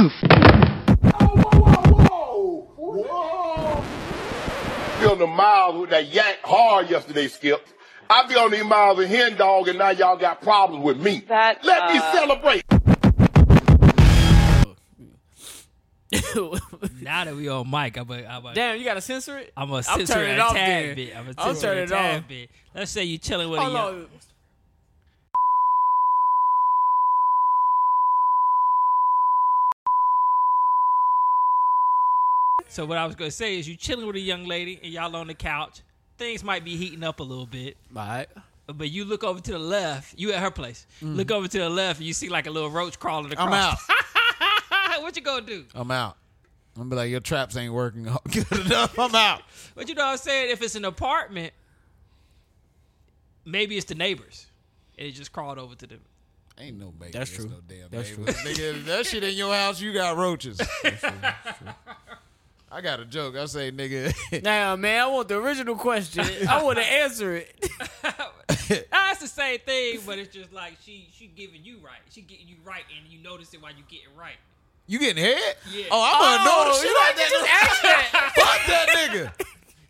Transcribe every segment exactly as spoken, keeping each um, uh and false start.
whoa, whoa, whoa. Be on the miles with that yank hard yesterday, Skip. I be on these miles of hen dog, and now y'all got problems with me. That, Let uh... me celebrate. Now that we on mic, I'm a, damn, you gotta censor it. I'm gonna censor it a tad bit. I'm gonna censor it a tad bit. Let's say you chilling with a young. So what I was gonna say is you chilling with a young lady and y'all on the couch. Things might be heating up a little bit. Right. But you look over to the left. You at her place. Mm. Look over to the left and you see like a little roach crawling across. I'm out. What you gonna do? I'm out. I'm gonna be like, your traps ain't working good enough. I'm out. But you know what I'm saying? If it's an apartment, maybe it's the neighbors. It just crawled over to them. Ain't no baby. That's true. No damn That's neighbors. true. Nigga, that shit in your house, you got roaches. That's true. That's true. I got a joke. I say, nigga. Nah, man, I want the original question. I want to answer it. That's the same thing, but it's just like she she giving you right. She getting you right, and you notice it while you getting right. You getting head? Yeah. Oh, I'm gonna know the Oh, shit you like like that. Fuck that nigga.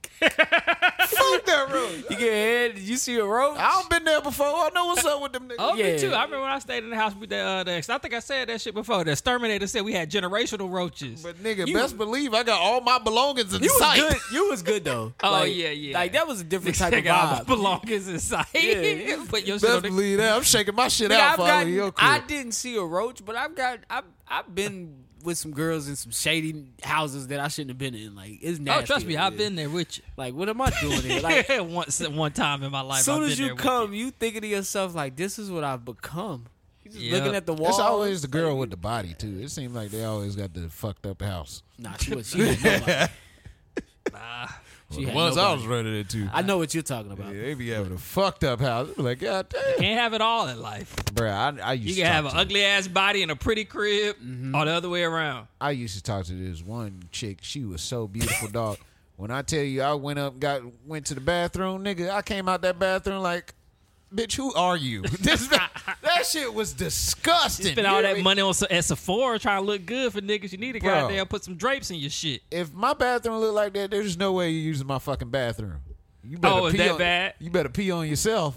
Fuck that roach. You get head? Did you see a roach? I don't been there before. I know what's up with them niggas. Oh, Yeah. me too. I remember when I stayed in the house with the, uh, the I think I said that shit before. The exterminator said we had generational roaches. But nigga, You- best believe I got all my belongings in You was sight. good. You was good though. Oh, Like- yeah, yeah. Like that was a different type They of got all my vibe. belongings inside. Yeah. Put your shit Best on the- believe that. I'm shaking my shit Nigga, out I've for all gotten- of your I crib. didn't see a roach, but I've got I've I've been with some girls in some shady houses that I shouldn't have been in. Like it's nasty. Oh, trust me, over I've there. been there with you. Like, what am I doing here? Like, Once, one time in my life, as soon I've as been you there with come, you. you thinking to yourself like, this is what I've become. You just Yep. looking at the wall. It's always the girl with the body too. It seems like they always got the fucked up house. Nah, she was. She had nobody. Nah. She Well, the had ones I nobody. was running into. I know what you're talking about. Yeah, they be having a fucked up house. Be like, God damn. Can't have it all in life. Bruh, I, I used You to can have talk an to ugly ass body and a pretty crib, Mm-hmm. or the other way around. I used to talk to this one chick. She was so beautiful, dog. When I tell you I went up, got went to the bathroom, nigga, I came out that bathroom like, bitch, who are you? This, that shit was disgusting. Spend You all hear that me? money on at Sephora trying to look good for niggas. You need to Bro. goddamn put some drapes in your shit. If my bathroom looked like that, there's no way you're using my fucking bathroom. You better Oh, is pee that on, bad? You better pee on yourself.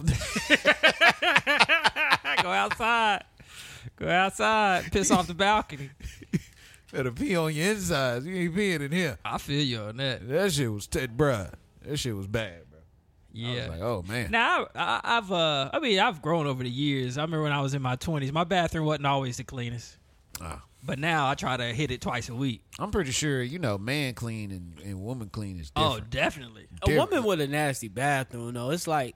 Go outside. Go outside. Piss off the balcony. Better pee on your insides. You ain't peeing in here. I feel you on that. That shit was, t- bruh. That shit was bad, bro. I Yeah. was like, oh man. Now I, I've uh, I mean I've grown over the years. I remember when I was in my twenties, my bathroom wasn't always the cleanest. Ah. But now I try to hit it twice a week. I'm pretty sure, you know, man clean and, and woman clean is different. Oh, definitely. A woman with a nasty bathroom, though, it's like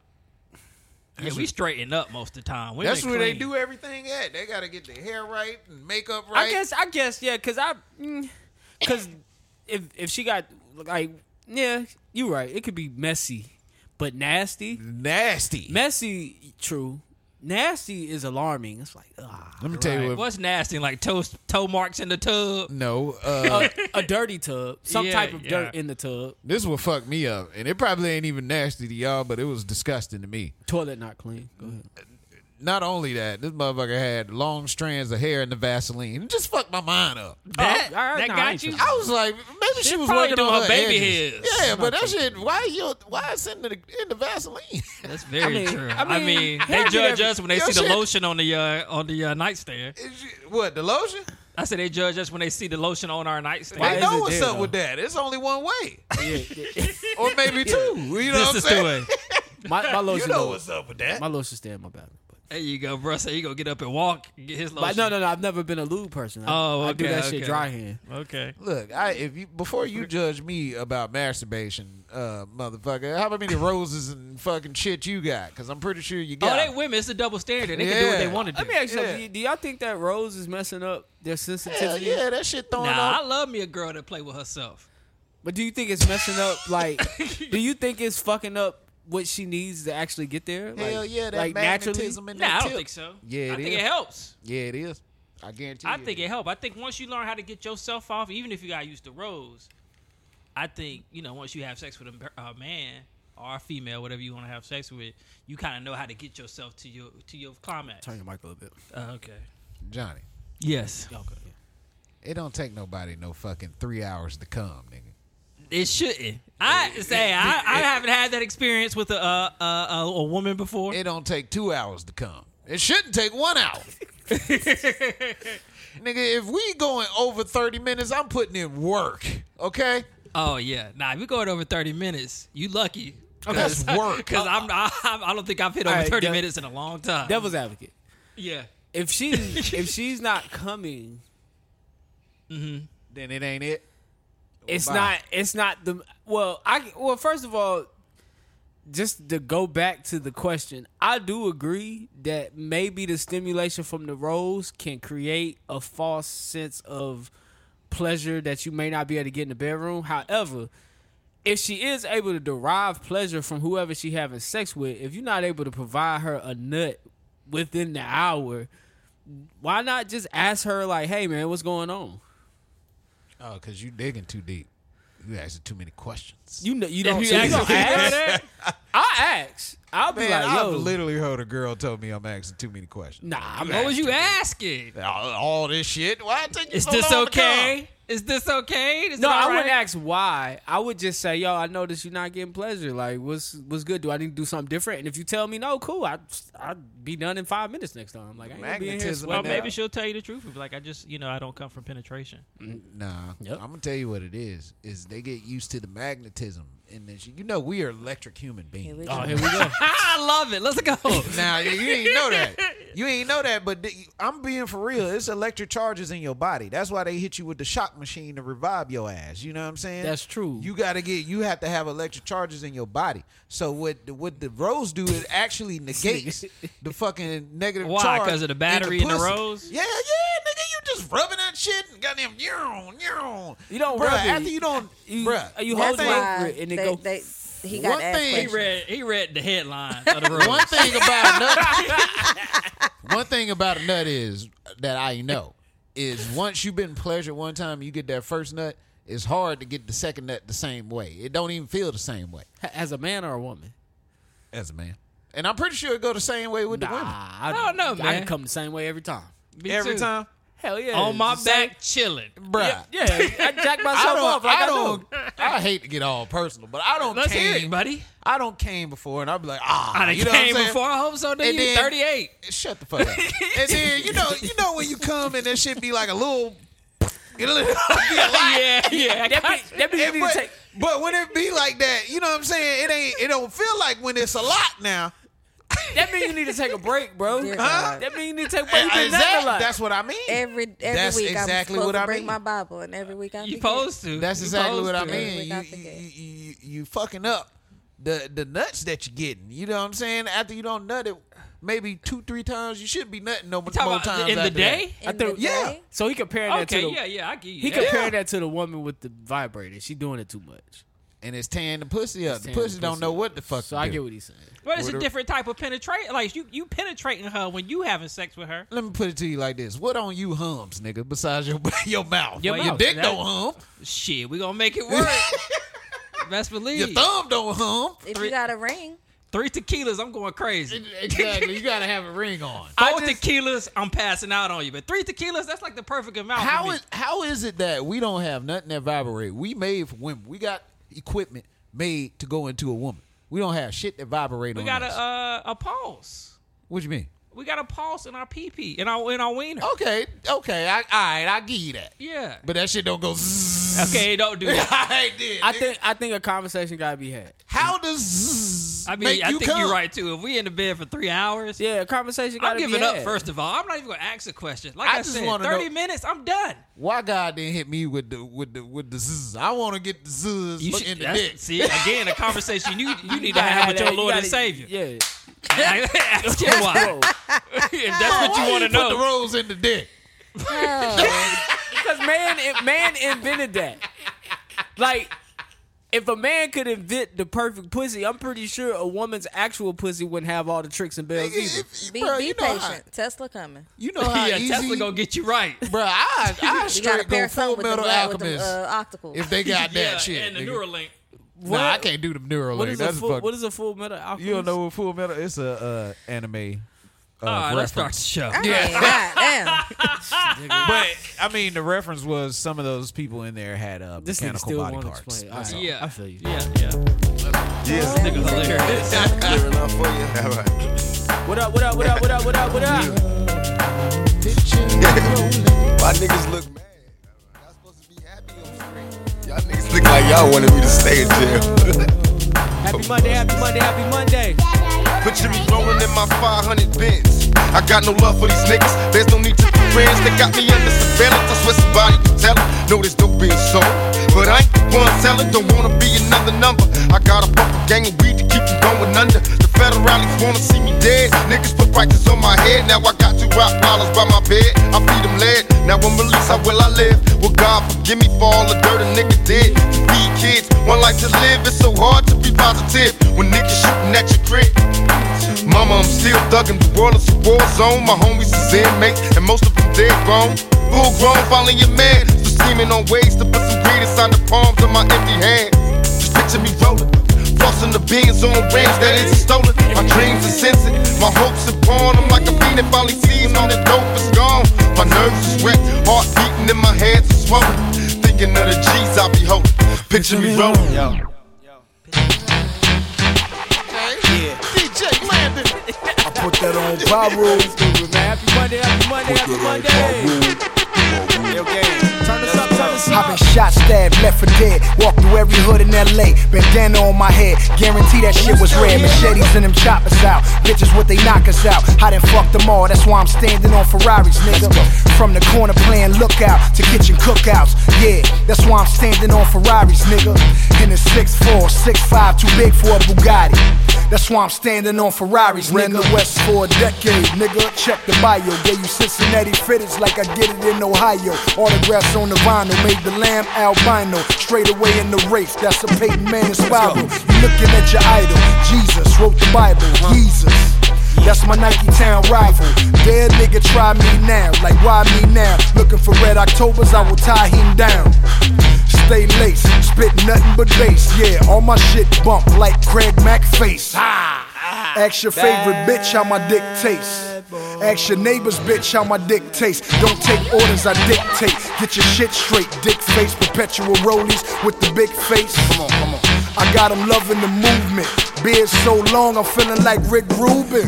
Yeah, we straighten up most of the time. Women That's where they clean. do everything at. They got to get their hair right and makeup right. I guess, I guess, yeah, because I, because if if she got like, yeah, you right, it could be messy, but nasty, Nasty. messy, true. Nasty is alarming. It's like, ah, Let me tell you Right. what. What's nasty? Like toe toe marks in the tub. No, uh, a, a dirty tub, some Yeah, type of yeah. dirt in the tub. this is what fucked me up, and it probably ain't even nasty to y'all, but it was disgusting to me. Toilet not clean. Go ahead. Not only that, this motherfucker had long strands of hair in the Vaseline. It just fucked my mind up. That, all right, that nah, I got ain't you. tripping. I was like, maybe she, She was probably working doing on her her baby edges. hairs. Yeah, but that shit, why you, why is it in the, in the Vaseline? That's very I mean- true. I I mean, mean, hair they get judge every- us when they Your see the shit- lotion on the uh, on the uh, nightstand. Is you- what, the lotion? I said they judge us when they see the lotion on our nightstand. Why They is know it what's there, up though? with that. It's only one way. Yeah, yeah. Or maybe two. You know This what I'm is the saying? way. my my You lotion. know don't- what's up with that. My lotion stay in my bathroom. But, There you go, bro. So you gonna get up and walk, and get his lotion. but no, no, no. I've never been a lube person. I, Oh, I do okay, that shit okay. dry hand. Okay. Look, I if you before you judge me about masturbation, uh, motherfucker, how many roses and fucking shit you got? Because I'm pretty sure you Oh, got. they women. It's a double standard. They can do what they Yeah. want to do. Let me ask you Yeah. something. Do y'all think that Rose is messing up their Hell sensitivity? yeah, that shit throwing Nah, I off. love me a girl that play with herself. But do you think it's messing up? Like, do you think it's fucking up what she needs to actually get there? Like, Hell yeah, that like naturally. magnetism in Nah, that I don't tip. think so. Yeah, it I think is. it helps. Yeah, it is. I guarantee. I you think it it helps. I think once you learn how to get yourself off, even if you got used to Rose, I think, you know, once you have sex with a uh, man or a female, whatever you want to have sex with, you kind of know how to get yourself to your to your climax. Turn your mic a little bit. Uh, okay. Johnny. Yes. Okay. Yeah. It don't take nobody no fucking three hours to come, nigga. It shouldn't. I say I, I haven't had that experience with a uh, uh, a, a woman before. It don't take two hours to come. It shouldn't take one hour. Nigga, if we going over thirty minutes, I'm putting in work. Okay? Oh yeah, nah. If we going over thirty minutes, you lucky. That's work. Because I'm, I, I don't think I've hit over All right, thirty Dev- minutes in a long time. Devil's advocate. Yeah. If she's if she's not coming, Then it ain't it. it's bye. not it's not the well I well first of all, just to go back to the question, I do agree that maybe the stimulation from the rose can create a false sense of pleasure that you may not be able to get in the bedroom. However, if she is able to derive pleasure from whoever she having sex with, if you're not able to provide her a nut within the hour, why not just ask her like, "Hey man, what's going on?" Oh, because you digging too deep. You asking too many questions. You know, you If don't. you so you ask don't her ask. that, I ask. I'll be Man, like, I've "Yo, literally heard a girl tell me I'm asking too many questions. nah." I'm what was asking. you asking? All, all this shit. Why it take you Is so this long to okay? Is this okay? Is No, it all I right? wouldn't ask why. I would just say, "Yo, I noticed you're not getting pleasure. Like, what's what's good? Do I need to do something different?" And if you tell me no, cool. I I'd be done in five minutes next time. Like, I ain't gonna be in here Magnetism Well, sweating in maybe out. she'll tell you the truth. Be like, I just, you know, I don't come from penetration. Nah, Yep. I'm gonna tell you what it is. Is they get used to the magnetism, and then she, you know we are electric human Here we beings. go. Oh, here we go. I love it. Let's go. Now you you ain't know that. You ain't know that, but th- I'm being for real. It's electric charges in your body. That's why they hit you with the shock machine to revive your ass. You know what I'm saying? That's true. You gotta get. You have to have electric charges in your body. So what the, what the rose do is actually negates the fucking negative Why? charge 'Cause of the battery in the pussy. rose? Yeah, yeah, nigga. You just rubbing that shit and goddamn, yawn, yawn. You don't bruh, rub it. after you don't, You, bruh. you one hold That's it thing- why over it and it they, go. they, he One got asked thing- He questions. read. He read the headline of the rose. One thing about a nut, one thing about a nut is that I know is once you've been pleasured one time, you get that first nut. It's hard to get the second nut the same way. It don't even feel the same way As a man or a woman? as a man. And I'm pretty sure it go the same way with Nah, the women. I don't know, I man. can come the same way every time. Me Every too. time, Hell yeah. On my The same- back, chilling. bruh. Yeah, I jack myself I don't. off like I I, don't. do. I hate to get all personal, but I don't. Let's came, hear it, buddy. I don't came before, and I'll be like, ah, I done you know what I'm came saying? before. I hope so. Then And you then- thirty-eight. Shut the fuck up. And then you know, you know when you come and that shit be like a little, you know, be a lot. Yeah, yeah. That be, that be you And need but, to take. but when it be like that, you know what I'm saying? It ain't. It don't feel like when it's a lot now. That mean you need to take a break, bro. Dear Huh? God. That mean you need to take a break. You been Exactly. nothing a lot. That's what I mean. Every every That's week exactly I'm supposed what to I bring mean. my Bible, and every week I You forget. supposed to. That's You exactly what I supposed to. mean. Every You, week I you, forget. you, you, you fucking up the the nuts that you're getting. You know what I'm saying? After you don't nut it, maybe two, three times, you should be nutting no more Talking more about times in the after day? In I think- the yeah. day, So he comparing that Okay, to the yeah, yeah, I get you. he that. comparing that to the woman with the vibrator. She doing it too much. that. And it's tearing the pussy up. It's The tearing pussy the don't pussy know up. what the fuck So to I do. get what he's saying. But it's What a a- different type of penetration. Like you, you penetrating her when you having sex with her. Let me put it to you like this: what on you hums, nigga? Besides your your mouth, Your your mouth. dick That- don't hum. Shit, we gonna make it work. Best believe. Your thumb don't hum. if you got a ring, Three tequilas, I'm going crazy. Exactly. You gotta have a ring on. Four tequilas, I'm passing out on you. But three tequilas, that's like the perfect amount. for How me. is how is it that we don't have nothing that vibrate? We made for women. We got equipment made to go into a woman. We don't have shit that vibrate we on got us. a uh, a pulse? What you mean? We got a pulse in our pee pee in our in our wiener. Okay, okay, I, all right, I give you that. Yeah. But that shit don't go. Zzz. Okay, don't do that. I did. I nigga. think I think a conversation gotta be had. How does zzz I mean, make I you think come? you're right too. If we in the bed for three hours, Yeah, a conversation gotta I'm be giving had. up. First of all, I'm not even gonna ask a question. Like I I, just said, wanna thirty know- minutes, I'm done. Why God didn't hit me with the with the with the zzz? I want to get the zzz You in should the that's- dick. see again a conversation you you need to gotta have with that. your You Lord and gotta- Savior. Yeah. Ask him why. if that's what Why you want to Put the know. rose in the dick. Because man, it, man invented that. Like, if a man could invent the perfect pussy, I'm pretty sure a woman's actual pussy wouldn't have all the tricks and bells either. If- be bruh, be you know how- patient. Tesla coming. You know how Yeah, easy, Tesla gonna get you right. Bruh, I I We got a straight pair go of something full with the, metal black- with the alchemist uh, octacles. if they got that yeah, shit. and the nigga. Neuralink. Nah, I can't do the Neuralink. What is, a That's full, fuck- what is a full metal alchemist? You don't know what Full Metal? It's a uh, anime uh, All right, let's start reference. the show. I mean, goddamn. But I mean, the reference was some of those people in there had uh, This nigga mechanical still body won't parts. explain. All That's right. all. Yeah, I feel you. Yeah, yeah. Yeah. Nigga hilarious. Clear enough for you. All right. What up? What up? What up? What up? What up? What up? My niggas look mad. Y'all supposed to be happy on screen. Y'all niggas look like y'all wanted me to stay in jail. Happy Monday. Happy Monday. Happy Monday. Picture me rolling in my five hundred bins. I got no love for these niggas. There's no need to be friends. They got me under surveillance. I swear somebody can tell it. Know this dope being sold, but I ain't the one selling. Don't wanna be another number. I got a fucking gang of weed to keep them going under. The federalists wanna see me dead. Niggas put prices on my head. Now I got two rock dollars by my bed. I feed them lead. Now when released, how will I live? Well, God forgive me for all the dirt a nigga did. To feed kids, one life to live. It's so hard to be positive when niggas shooting at your crib. Mama, I'm still thuggin', the world is a war zone. My homies is inmates, and most of them dead grown. Full grown, finally a man. Still scheming on ways to put some greed inside the palms of my empty hands. Just picture me rollin', flossing the beans on range that isn't stolen. My dreams are censored, my hopes are born. I'm like a fiend that finally sees all the dope is gone. My nerves is wrecked, heart beating in my hands is swollen. Thinking of the G's I be holding. Picture me rollin', yo. I put that on Pyro. Happy Monday. Happy Monday. Happy Monday. Turn us up. Turn us I've up. been shot, stabbed, left for dead. Walked through every hood in L A. Bandana on my head. Guarantee that shit was red. Machetes and them choppers out. Bitches what they knock us out. I done fucked them all. That's why I'm standing on Ferraris, nigga. From the corner playing lookout to kitchen cookouts. Yeah, that's why I'm standing on Ferraris, nigga. In the six four, six five, too big for a Bugatti. That's why I'm standing on Ferraris, nigga. Ran the West for a decade, nigga. Check the bio. Gave you Cincinnati fitteds like I get it in Ohio. Autographs on the vinyl. Made the lamb albino. Straight away in the race. That's a Peyton Manning spiral. You looking at your idol. Jesus wrote the Bible. Jesus. That's my Nike Town rival. Dead nigga, try me now. Like, why me now? Looking for red Octobers, I will tie him down. Stay laced, spit nothing but bass. Yeah, all my shit bump like Craig Mack face. Ask your favorite bitch how my dick tastes. Ask your neighbor's bitch how my dick tastes. Don't take orders, I dictate. Get your shit straight, dick face. Perpetual rollies with the big face. Come on, come on. I got them loving the movement. Beard so long, I'm feeling like Rick Rubin.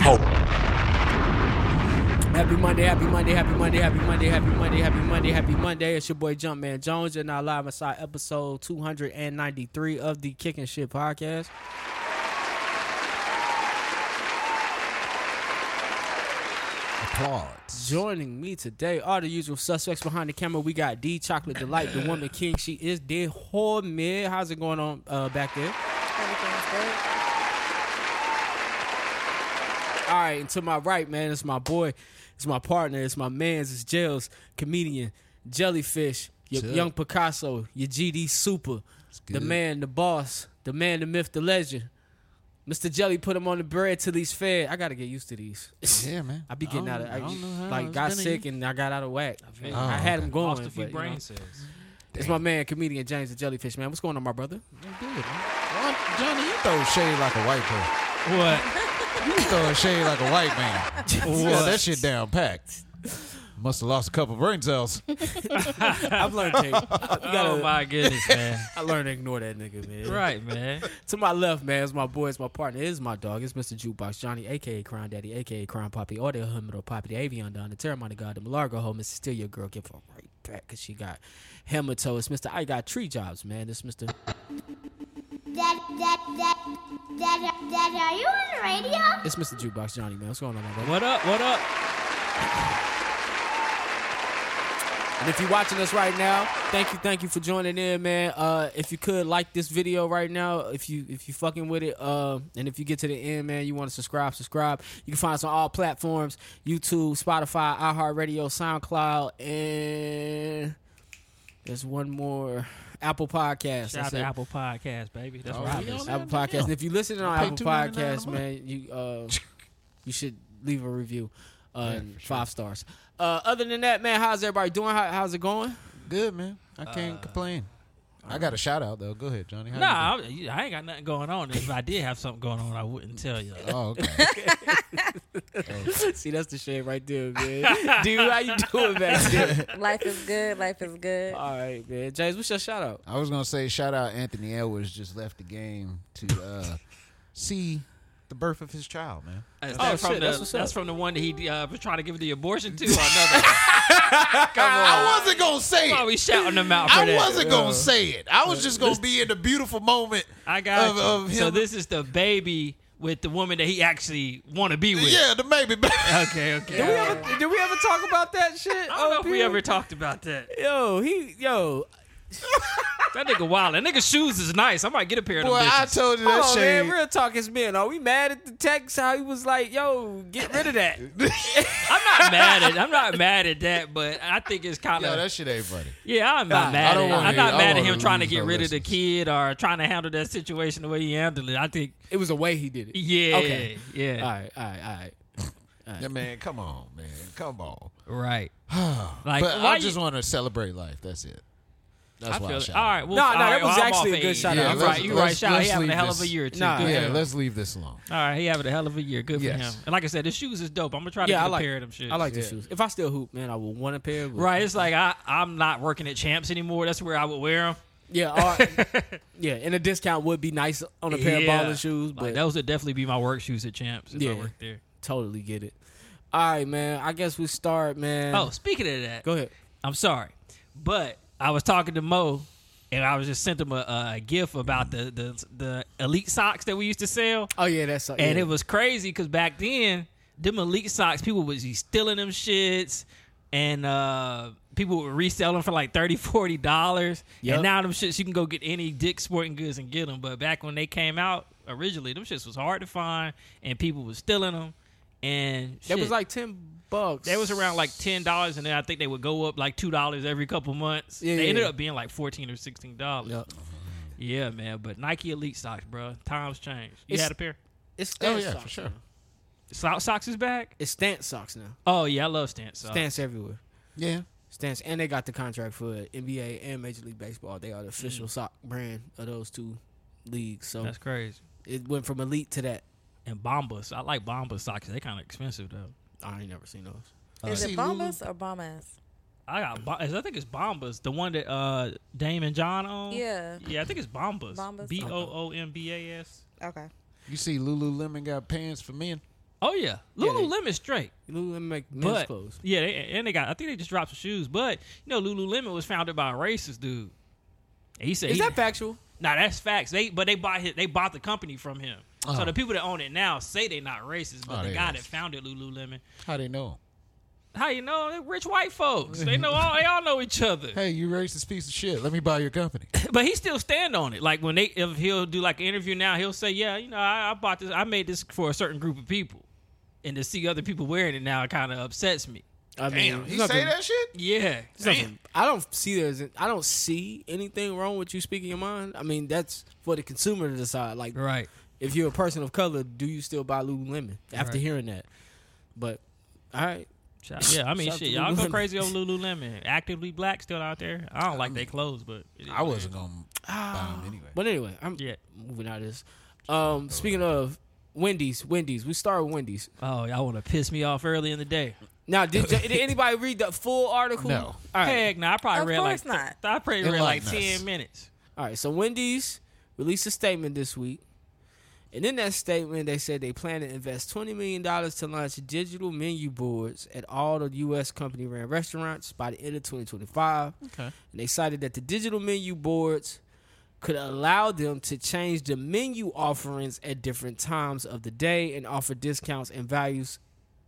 Happy Monday, happy Monday, happy Monday, happy Monday, happy Monday, happy Monday, happy Monday. It's your boy Jumpman Jones. You're now live inside episode two ninety-three of the Kickin' Shit Podcast. Applause. Joining me today are the usual suspects behind the camera. We got D Chocolate Delight, the woman king. She is dead Hormid. How's it going on uh, back there? Everything's good. All right, and to my right, man, it's my boy, it's my partner, it's my man's, it's Jails, comedian, Jellyfish, your What's up? young Picasso, your G D Super, the good. man, the boss, the man, the myth, the legend. Mister Jelly put him on the bread till he's fed. I gotta get used to these. Yeah, man. I be getting I out of, don't- I, I don't know how like, it's got been a sick year. and I got out of whack. Oh, I had him going. Lost a few but, you brain know. cells. It's my man, comedian James the Jellyfish, man. What's going on, my brother? Good, man. Well, Johnny, you throw shade like a white person. What? You throw shade like a white man. Yeah, that shit down packed. Must have lost a couple brain cells. I've learned to, you gotta, Oh my goodness, man. I learned to ignore that nigga, man. Right, man. To my left, man, is my boy, it's my partner, it is my dog. It's Mister Jukebox Johnny, a k a. Crime Daddy, a k a. Crime Poppy, or the Humidor Poppy, the Avion Don, the Terramana God, the Malargo Ho, Missus Steal Your Girl, give her right back, because she got hematos. Mister I got tree jobs, man. This Mister Dad, Dad, Dad, Dad, Dad, are you on the radio? It's Mister Jukebox Johnny, man. What's going on, my brother? What up? What up? And if you're watching us right now, thank you, thank you for joining in, man. Uh, if you could like this video right now, if you if you fucking with it, uh, and if you get to the end, man, you want to subscribe, subscribe. You can find us on all platforms: YouTube, Spotify, iHeartRadio, SoundCloud, and there's one more, Apple Podcasts. Shout out That's to it. Apple Podcast, baby. That's Oh, right. we on that? Apple Podcasts. And if you're listening on Pay Apple two ninety-nine Podcasts, a month. man, you uh, you should leave a review, uh, Yeah, and for sure. five stars. Uh, other than that, man, how's everybody doing? How, how's it going? Good, man. I can't complain. I got a shout out though. Go ahead, Johnny. How Nah, you I, I ain't got nothing going on. If I did have something going on, I wouldn't tell you. doing? Oh, okay. See, that's the shade right there, man. Dude, how you doing back there? Life is good. Life is good. All right, man. James, what's your shout out? I was gonna say shout out Anthony Edwards just left the game to uh, see the birth of his child, man. Is Oh, that from shit, the, that's that's, what's up. from the one that he uh, was trying to give the abortion to, or another? I wasn't gonna say Why it. we shouting him out for I that? wasn't gonna say it. I was just gonna be in the beautiful moment. I got of, you. of him. So this is the baby with the woman that he actually want to be with. Yeah, the baby. Okay, okay. Did we ever, did we ever talk about that shit? I don't know if we ever talked about that. Yo, he, yo. That nigga wild. That nigga shoes is nice. I might get a pair of them Boy, I bitches. told you that Hold on, shit. man. Real talk is men. Are we mad at the text? How he was like, yo, get rid of that. I'm not mad at. I'm not mad at that, but I think it's kind Yo, of. that shit ain't funny. Yeah, I'm not Nah, mad I at don't it. wanna I'm hear- not I mad at wanna him trying to lose get no rid of the listens. kid or trying to handle that situation the way he handled it. I think. It was the way he did it. Yeah. Okay. Yeah. All right, all right, all right. Yeah, man, come on, man, come on. Right. Like, But why I just you- want to celebrate life. That's it. That's I why feel I it. shout All out. right. Well, No, no, all that right, was well, I'm actually off a good of shout eight. out. Yeah, I'm right. let's- You're right. let's- Shout out. let's He having a leave hell this- of a year too. Nah, Good Yeah, for him. let's leave this alone. All right, he having a hell of a year. Good for Yes. him. And like I said, the shoes is dope. I'm gonna try to Yeah, get I a like, pair of them shit. I like the Yeah. shoes. If I still hoop, man, I will want a pair. But Right. It's like I I'm not working at Champs anymore. That's where I would wear them. Yeah, or, yeah, and a discount would be nice on a pair of balling shoes, but like, those would definitely be my work shoes at Champs if Yeah. I worked there. totally get it. All right, man. I guess we start, man. Oh, speaking of that, go ahead. I'm sorry, but I was talking to Mo, and I was just sent him a, a gif about the, the the elite socks that we used to sell, Oh yeah, that's and yeah. it was crazy because back then, them elite socks, people was be stealing them shits, and uh, people would resell them for like thirty dollars, forty dollars. Yep. And now them shits, you can go get any Dick's Sporting Goods and get them. But back when they came out originally, them shits was hard to find, and people was stealing them. And That was shit, like ten bucks. they was around like ten dollars, and then I think they would go up like two dollars every couple months. Yeah, they yeah, ended yeah. up being like fourteen or sixteen dollars. Yep. Yeah, man. But Nike Elite socks, bro. Times changed. You It's- had a pair? It's Oh stance yeah, socks for sure. now. So- socks is back. It's stance socks now. Oh yeah, I love stance socks. Stance everywhere. Yeah. Stance, and they got the contract for N B A and Major League Baseball. They are the official sock brand of those two leagues. So That's crazy. it went from elite to that. And Bombas. I like Bombas socks. They kind of expensive though. I ain't never seen those. Is see, it Bombas or Bombas? I got. Bo- I think it's Bombas, the one that uh Dame and John own. Yeah. Yeah, I think it's Bombas. Bombas? B O O M B A S. Okay. You see, Lululemon got pants for men. Oh yeah, Yeah, they- Lululemon straight. Lululemon make men's But clothes. yeah, they, and they got. I think they just dropped some shoes. But you know, Lululemon was founded by a racist dude. And he said, Is he, that factual? Nah, that's facts. They but they bought his, they bought the company from him. Oh. So the people that own it now say they're not racist, but Oh, the they guy racist. that founded Lululemon, How they know? how you know? They're rich white folks. They know all. They all know each other. Hey, you racist piece of shit. Let me buy your company. But he still stand on it. Like when they, if he'll do like an interview now, he'll say, "Yeah, you know, I, I bought this. I made this for a certain group of people." And to see other people wearing it now, it kind of upsets me. I mean, He there's say nothing- that shit? Yeah. there's nothing- I don't see there's. I don't see anything wrong with you speaking your mind. I mean, that's for the consumer to decide. Like, Right. if you're a person of color, do you still buy Lululemon after Right. hearing that? But all right, Shout- Yeah, I mean, Shout shit, to y'all go Lululemon. crazy over Lululemon. Actively Black still out there. I don't like they clothes, but it is I what it wasn't gonna buy them anyway. but anyway, I'm Yeah. moving out of this. Um, speaking of Wendy's, Wendy's, we start with Wendy's. is. Oh, y'all want to piss me off early in the day? Now, did, did anybody read the full article? No. All right. Heck, no, I probably Of read like course not. I probably read like Enlighten us. ten minutes. All right, so Wendy's released a statement this week. And in that statement, they said they plan to invest twenty million dollars to launch digital menu boards at all the U S company-ran restaurants by the end of twenty twenty-five. Okay. And they cited that the digital menu boards could allow them to change the menu offerings at different times of the day and offer discounts and values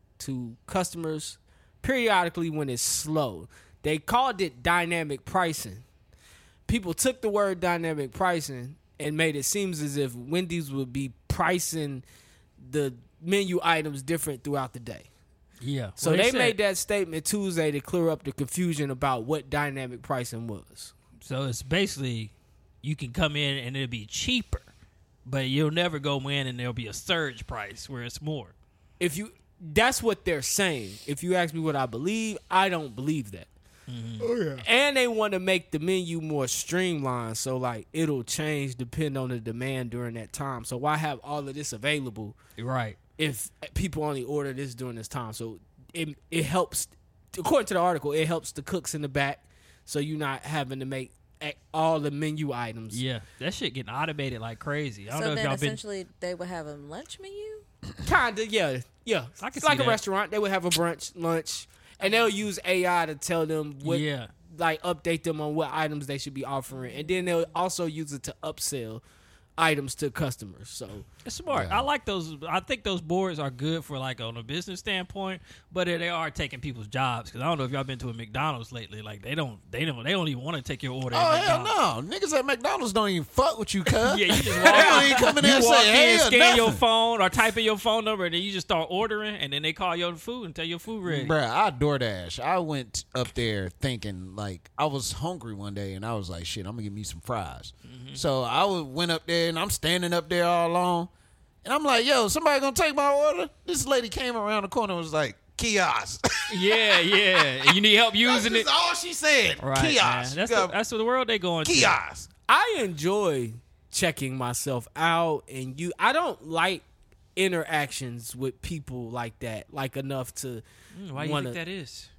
to customers periodically when it's slow. They called it dynamic pricing. People took the word dynamic pricing and made it seem as if Wendy's would be pricing the menu items different throughout the day. Yeah. So Well, they said- made that statement Tuesday to clear up the confusion about what dynamic pricing was. So it's basically you can come in and it'll be cheaper, but you'll never go in and there'll be a surge price where it's more. If you, that's what they're saying. If you ask me what I believe, I don't believe that. And they want to make the menu more streamlined, so like it'll change depending on the demand during that time. So why have all of this available Right. if people only order this during this time? So it it helps. According to the article, it helps the cooks in the back, so you're not having to make a- all the menu items. Yeah, that shit getting automated like crazy. I don't know So if then y'all been. essentially they would have a lunch menu. Kinda, yeah, yeah. I can It's see like a that. restaurant. They would have a brunch, lunch, and they'll use A I to tell them what, Yeah. like update them on what items they should be offering, and then they'll also use it to upsell items to customers. So It's smart. I like those. I think those boards are good for like on a business standpoint, but they are taking people's jobs. Because I don't know if y'all been to a McDonald's lately. Like they don't, they don't, they don't even want to take your order. Oh at hell McDonald's. no! Niggas at McDonald's don't even fuck with you, cuz. Yeah, you just They walk don't in. even come in You there and walk say, in, hey, scan your nothing. phone or type in your phone number, and then you just start ordering, and then they call your food and tell your food ready. Bruh, I DoorDash. I went up there thinking like I was hungry one day, and I was like, "Shit, I'm gonna get me some fries." Mm-hmm. So I was, went up there, and I'm standing up there all alone, and I'm like, "Yo, somebody gonna take my order?" This lady came around the corner and was like, "Kiosk." Yeah, yeah. And you need help using That's it. all she said. Right, man. Kiosk. That's You the, got that's the world they going to. kiosk. I enjoy checking myself out, and you. I don't like interactions with people like that, like enough to. Mm, Why do you wanna, think that is?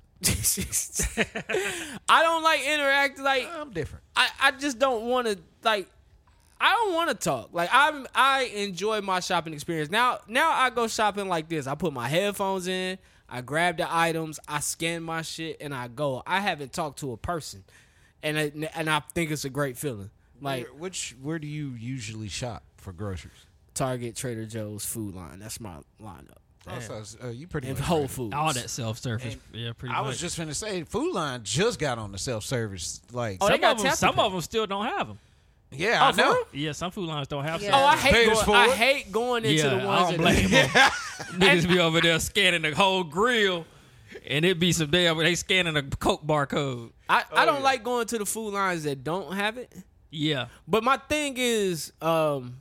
I don't like interact like I'm different. I, I just don't want to like I don't want to talk. Like I I enjoy my shopping experience. Now now I go shopping like this. I put my headphones in, I grab the items, I scan my shit, and I go. I haven't talked to a person, and I, and I think it's a great feeling. Like Where, which where do you usually shop for groceries? Target, Trader Joe's, Food Line. That's my lineup. Also, uh, you pretty And much Whole right. Foods. All that self-service. And Yeah, pretty I much. was just finna say, Food Line just got on the self service. Like, Oh, they some got of them, tap to some pay. of them still don't have them. yeah, Oh, I for know. real? Yeah, some food lines don't have Yeah. some. Oh, I hate Pay us going. for I it. hate going into yeah, the ones I don't that blame them. Niggas be over there scanning the whole grill, and it be some damn they scanning a Coke barcode. I, Oh, I don't like going to the food lines that don't have it. Yeah, But my thing is, um,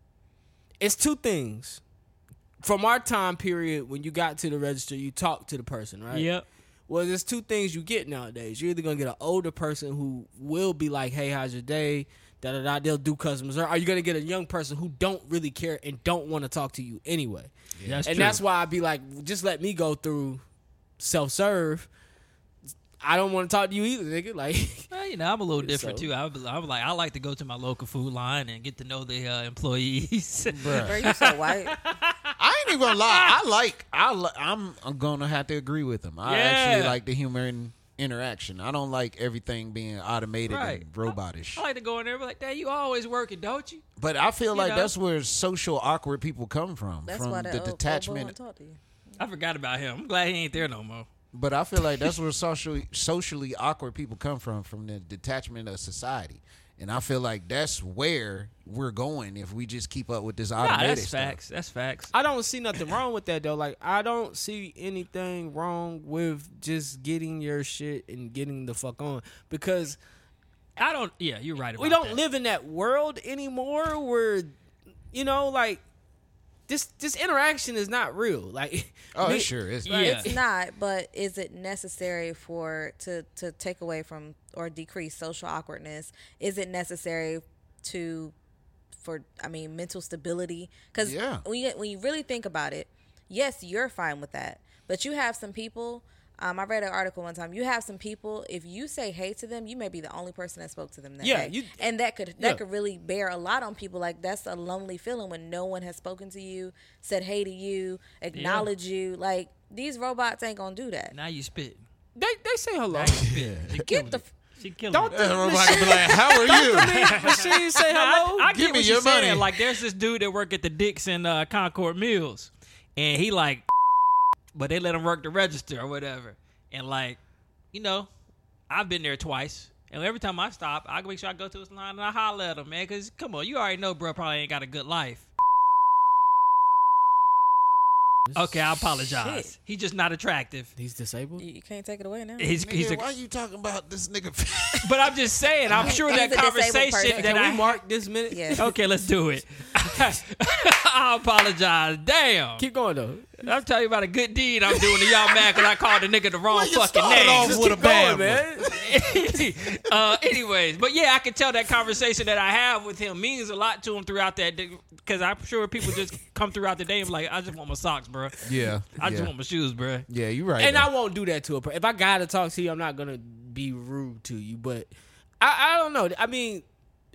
it's two things. From our time period, when you got to the register, you talk to the person, right? yep. Well, there's two things you get nowadays. You're either gonna get an older person who will be like, "Hey, how's your day?" Da da da. They'll do customers. Or are you gonna get a young person who don't really care and don't want to talk to you anyway? That's and true. that's why I'd be like, just let me go through self serve. I don't want to talk to you either, nigga. Like, Well, you know, I'm a little different So- too. I was, I was like, I like to go to my local food line and get to know the uh, employees. Bro, you so white. I ain't even gonna lie. I like. I li- I'm, I'm gonna have to agree with him. I Yeah. actually like the human interaction. I don't like everything being automated Right. and robotish. I like to go in there and be like, "Dad, you always working, don't you?" But I feel You like know? that's where social awkward people come from. That's from why the that old, detachment. old boy won't talk to you. I forgot about him. I'm glad he ain't there no more. But I feel like that's where socially socially awkward people come from, from the detachment of society. And I feel like that's where we're going if we just keep up with this Nah, automated that's stuff. facts. That's facts. I don't see nothing wrong with that though. Like, I don't see anything wrong with just getting your shit and getting the fuck on, because I don't. Yeah, you're right. About we don't that. live in that world anymore where, you know, like this this interaction is not real. Like, Oh, me- it sure is. Yeah. It's not, but is it necessary for to to take away from or decrease social awkwardness? Is it necessary to for I mean mental stability? Because Yeah. when you when you really think about it, yes, you're fine with that, but you have some people. Um, I read an article one time. You have some people. If you say hey to them, you may be the only person that spoke to them that Yeah, day, you- and that could that yeah. could really bear a lot on people. Like, that's a lonely feeling when no one has spoken to you, said hey to you, acknowledged you. Like, these robots ain't gonna do that. Now you spit. they they say hello. She Get killing the it. f- She killing Don't it. the Everybody be like, "How are you?" machine say hello? I, I Give get me what your you're saying. money. Like, there's this dude that work at the Dixon uh, Concord Mills, and he like, but they let him work the register or whatever. And like, you know, I've been there twice, and every time I stop, I make sure I go to his line and I holler at him, man. Cause come on, you already know, bro, probably ain't got a good life. Okay, I apologize. Shit. He's just not attractive. He's disabled. you, you can't take it away now. He's, he's Nigga, a, why you talking about this nigga? but I'm just saying, I'm sure He's that a disabled conversation person. that Can I we mark this minute? Yeah. Okay, let's do it. I apologize. Damn. Keep going though. I'm telling you about a good deed I'm doing to y'all mad because I called the nigga the wrong fucking started name. off Just with keep a bad going, man. uh, anyways, but yeah, I can tell that conversation that I have with him means a lot to him throughout that day because I'm sure people just come throughout the day and be like, I just want my socks, bro. Yeah. I just yeah. want my shoes, bro. Yeah, you're right. And though. I won't do that to a person. If I gotta talk to you, I'm not gonna be rude to you. But I, I don't know. I mean,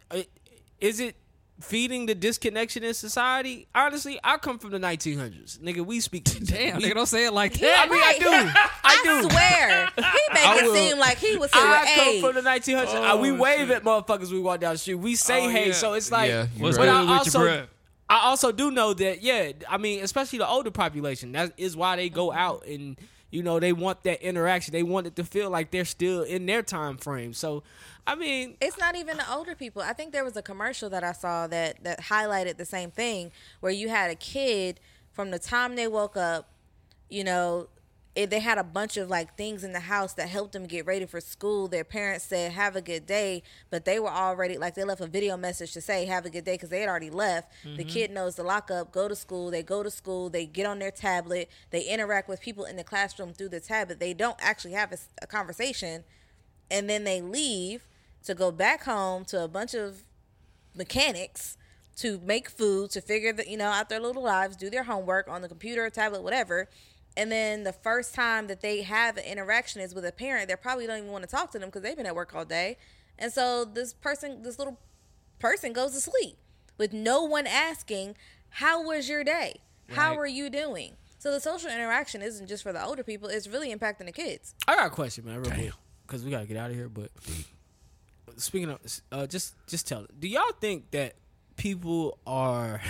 is it feeding the disconnection in society? Honestly, I come from the nineteen hundreds. Nigga, we speak to each other. Damn, we, nigga, don't say it like I that. mean, I do. I I do. swear, he make I it will. seem like he was here I with come AIDS. from the nineteen hundreds. Oh, Uh, we wave shit. at motherfuckers we walk down the street. We say Oh, hey. yeah. So it's like, Yeah, you're What's right. but good I with also, your breath? I also do know that, yeah, I mean, especially the older population, that is why they go out and, you know, they want that interaction. They want it to feel like they're still in their time frame. So, I mean, It's not even the older people. I think there was a commercial that I saw that that highlighted the same thing, where you had a kid from the time they woke up, you know, it, they had a bunch of like things in the house that helped them get ready for school. Their parents said, "Have a good day," but they were already like they left a video message to say, "Have a good day," because they had already left. Mm-hmm. The kid knows to lock up, go to school. They go to school. They get on their tablet. They interact with people in the classroom through the tablet. They don't actually have a, a conversation, and then they leave to go back home to a bunch of mechanics to make food, to figure the, you know, out their little lives, do their homework on the computer, tablet, whatever. And then the first time that they have an interaction is with a parent. They probably don't even want to talk to them because they've been at work all day. And so this person, this little person goes to sleep with no one asking, how was your day? How Right. are you doing? So the social interaction isn't just for the older people. It's really impacting the kids. I got a question, man, real quick, because we got to get out of here. But speaking of, uh, just just tell do y'all think that people are,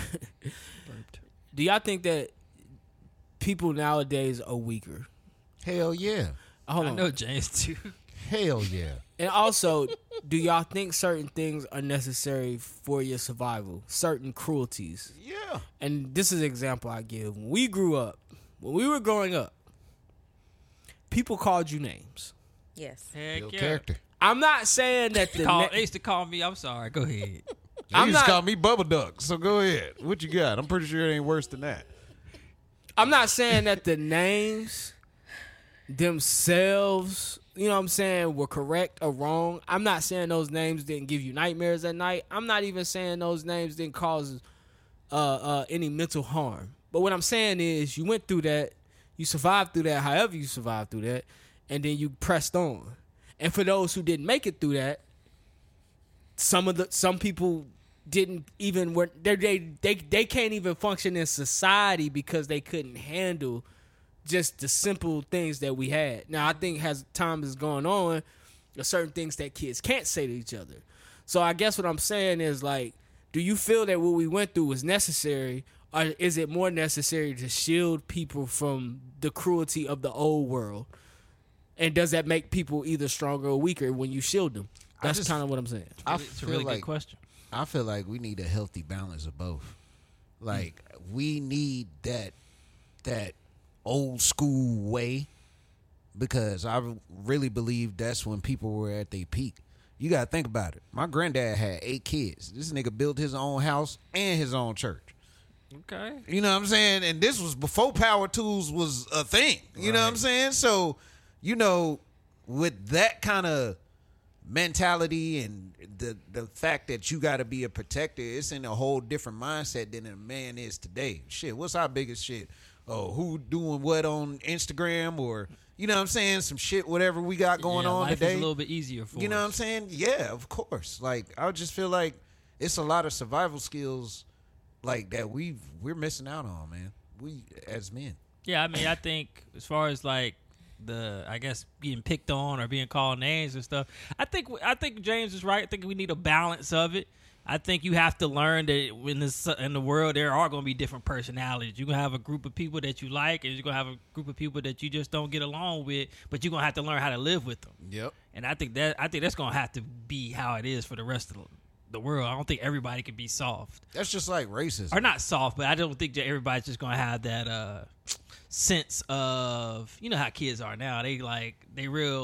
do y'all think that people nowadays are weaker? Hell yeah. Hold I on. know James too. Hell yeah. And also, do y'all think certain things are necessary for your survival? Certain cruelties. Yeah. And this is an example I give. When we grew up, when we were growing up, people called you names. Yes. Heck Build yeah. character. I'm not saying that the Call, na- they used to call me. I'm sorry. Go ahead. They I'm used to not- call me Bubba Duck, so go ahead. What you got? I'm pretty sure it ain't worse than that. I'm not saying that the names themselves, you know what I'm saying, were correct or wrong. I'm not saying those names didn't give you nightmares at night. I'm not even saying those names didn't cause uh, uh, any mental harm. But what I'm saying is you went through that, you survived through that, however you survived through that, and then you pressed on. And for those who didn't make it through that, some of the some people didn't even were they they they they can't even function in society because they couldn't handle just the simple things that we had. Now I think as time is going on, there's certain things that kids can't say to each other. So I guess what I'm saying is, like, do you feel that what we went through was necessary, or is it more necessary to shield people from the cruelty of the old world? And does that make people either stronger or weaker when you shield them? That's just- kind of what I'm saying. I It's a feel really like good question. I feel like we need a healthy balance of both. Like we need that that old school way because I really believe that's when people were at their peak. You gotta think about it. My granddad had eight kids. This nigga built his own house and his own church. Okay. You know what I'm saying? And this was before power tools was a thing. You know what I'm saying? So, you know, with that kind of mentality and the the fact that you got to be a protector, it's in a whole different mindset than a man is today. Shit, what's our biggest shit? Oh, who doing what on Instagram, or you know what I'm saying, some shit, whatever we got going Yeah, on life today. is a little bit easier for You know what I'm us. saying? Yeah, of course. Like I just feel like it's a lot of survival skills like that we we're missing out on, man. We as men. Yeah, I mean, I think as far as like the, I guess being picked on or being called names and stuff, I think I think James is right. I think we need a balance of it. I think you have to learn that in this in the world there are going to be different personalities. You're gonna have a group of people that you like, and you're gonna have a group of people that you just don't get along with. But you're gonna have to learn how to live with them. Yep. And I think that I think that's gonna have to be how it is for the rest of the, the world. I don't think everybody can be soft. That's just like racism. Or not soft, but I don't think that everybody's just gonna have that uh, sense of, you know how kids are now. They like they real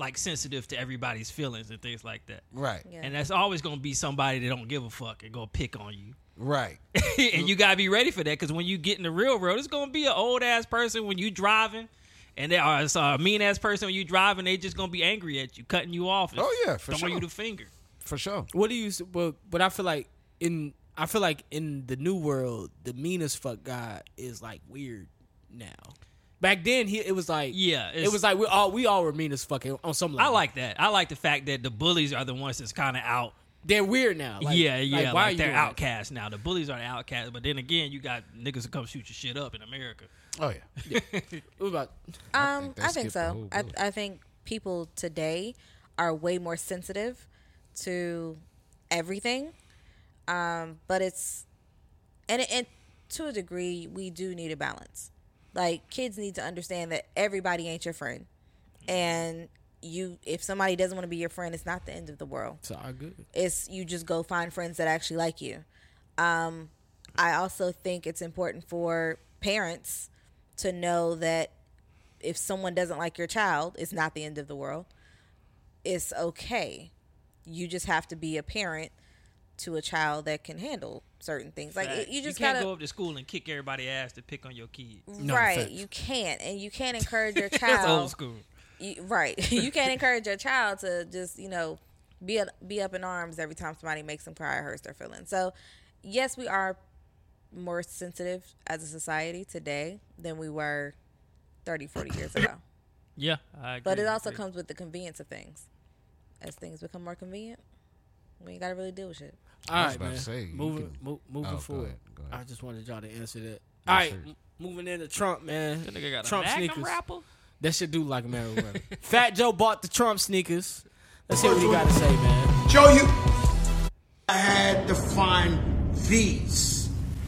like sensitive to everybody's feelings and things like that. Right. Yeah. And that's always gonna be somebody that don't give a fuck and gonna pick on you. Right. And you gotta be ready for that because when you get in the real world, it's gonna be an old ass person when you driving, and they are it's a mean ass person when you driving. They just gonna be angry at you, cutting you off. And Oh, yeah, for throwing sure. you the finger. For sure. What do you? But but I feel like in I feel like in the new world, the meanest fuck guy is like weird now. Back then, he it was like Yeah, it it's- was like we all we all were mean as fuck on some level. I like that. I like the fact that the bullies are the ones that's kind of out. they're weird now. Like, yeah, yeah, Like, like, why are you they're doing that? outcasts now. The bullies are the outcasts, but then again, you got niggas that come shoot your shit up in America. Oh yeah. What about? Um, think I that think skipped the so. whole I, book. I think people today are way more sensitive to everything. Um, but it's and, and to a degree, we do need a balance. Like kids need to understand that everybody ain't your friend, and you if somebody doesn't want to be your friend, it's not the end of the world. It's all good. It's you just go find friends that actually like you. Um, I also think it's important for parents to know that if someone doesn't like your child, it's not the end of the world. It's okay. You just have to be a parent to a child that can handle certain things. Like it, you just can't gotta go up to school and kick everybody's ass to pick on your kid. No, right. facts. You can't, and you can't encourage your That's child. old school. You, right. You can't encourage your child to just, you know, be a, be up in arms every time somebody makes them cry or hurts their feelings. So, yes, we are more sensitive as a society today than we were thirty, forty years ago. Yeah, I agree. But it also agree. comes with the convenience of things. As things become more convenient, we ain't got to really deal with shit. All I was right, about man. to say, you moving, can- mo- moving Oh, go forward. ahead, go ahead. I just wanted y'all to answer that. All right, sir. m- moving into Trump, man. That nigga got Trump a Magnum sneakers. rapper. That shit do like a man rapper. Fat Joe bought the Trump sneakers. Let's hear what he got to say, man. Joe, you. I had to find these.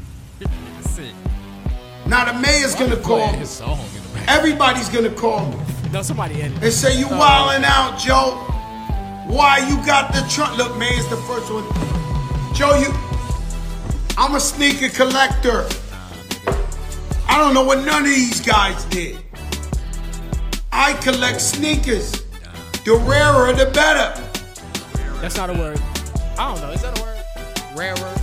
Sick. Now the mayor's gonna call Playing me. his song in the back. Everybody's gonna call me No, somebody edited. and say you wildin' out, Joe. Why you got the trunk? Look, mayor's the first one. Joe, you. I'm a sneaker collector. I don't know what none of these guys did. I collect sneakers. The rarer, the better. That's not a word. I don't know. Is that a word? Rarer.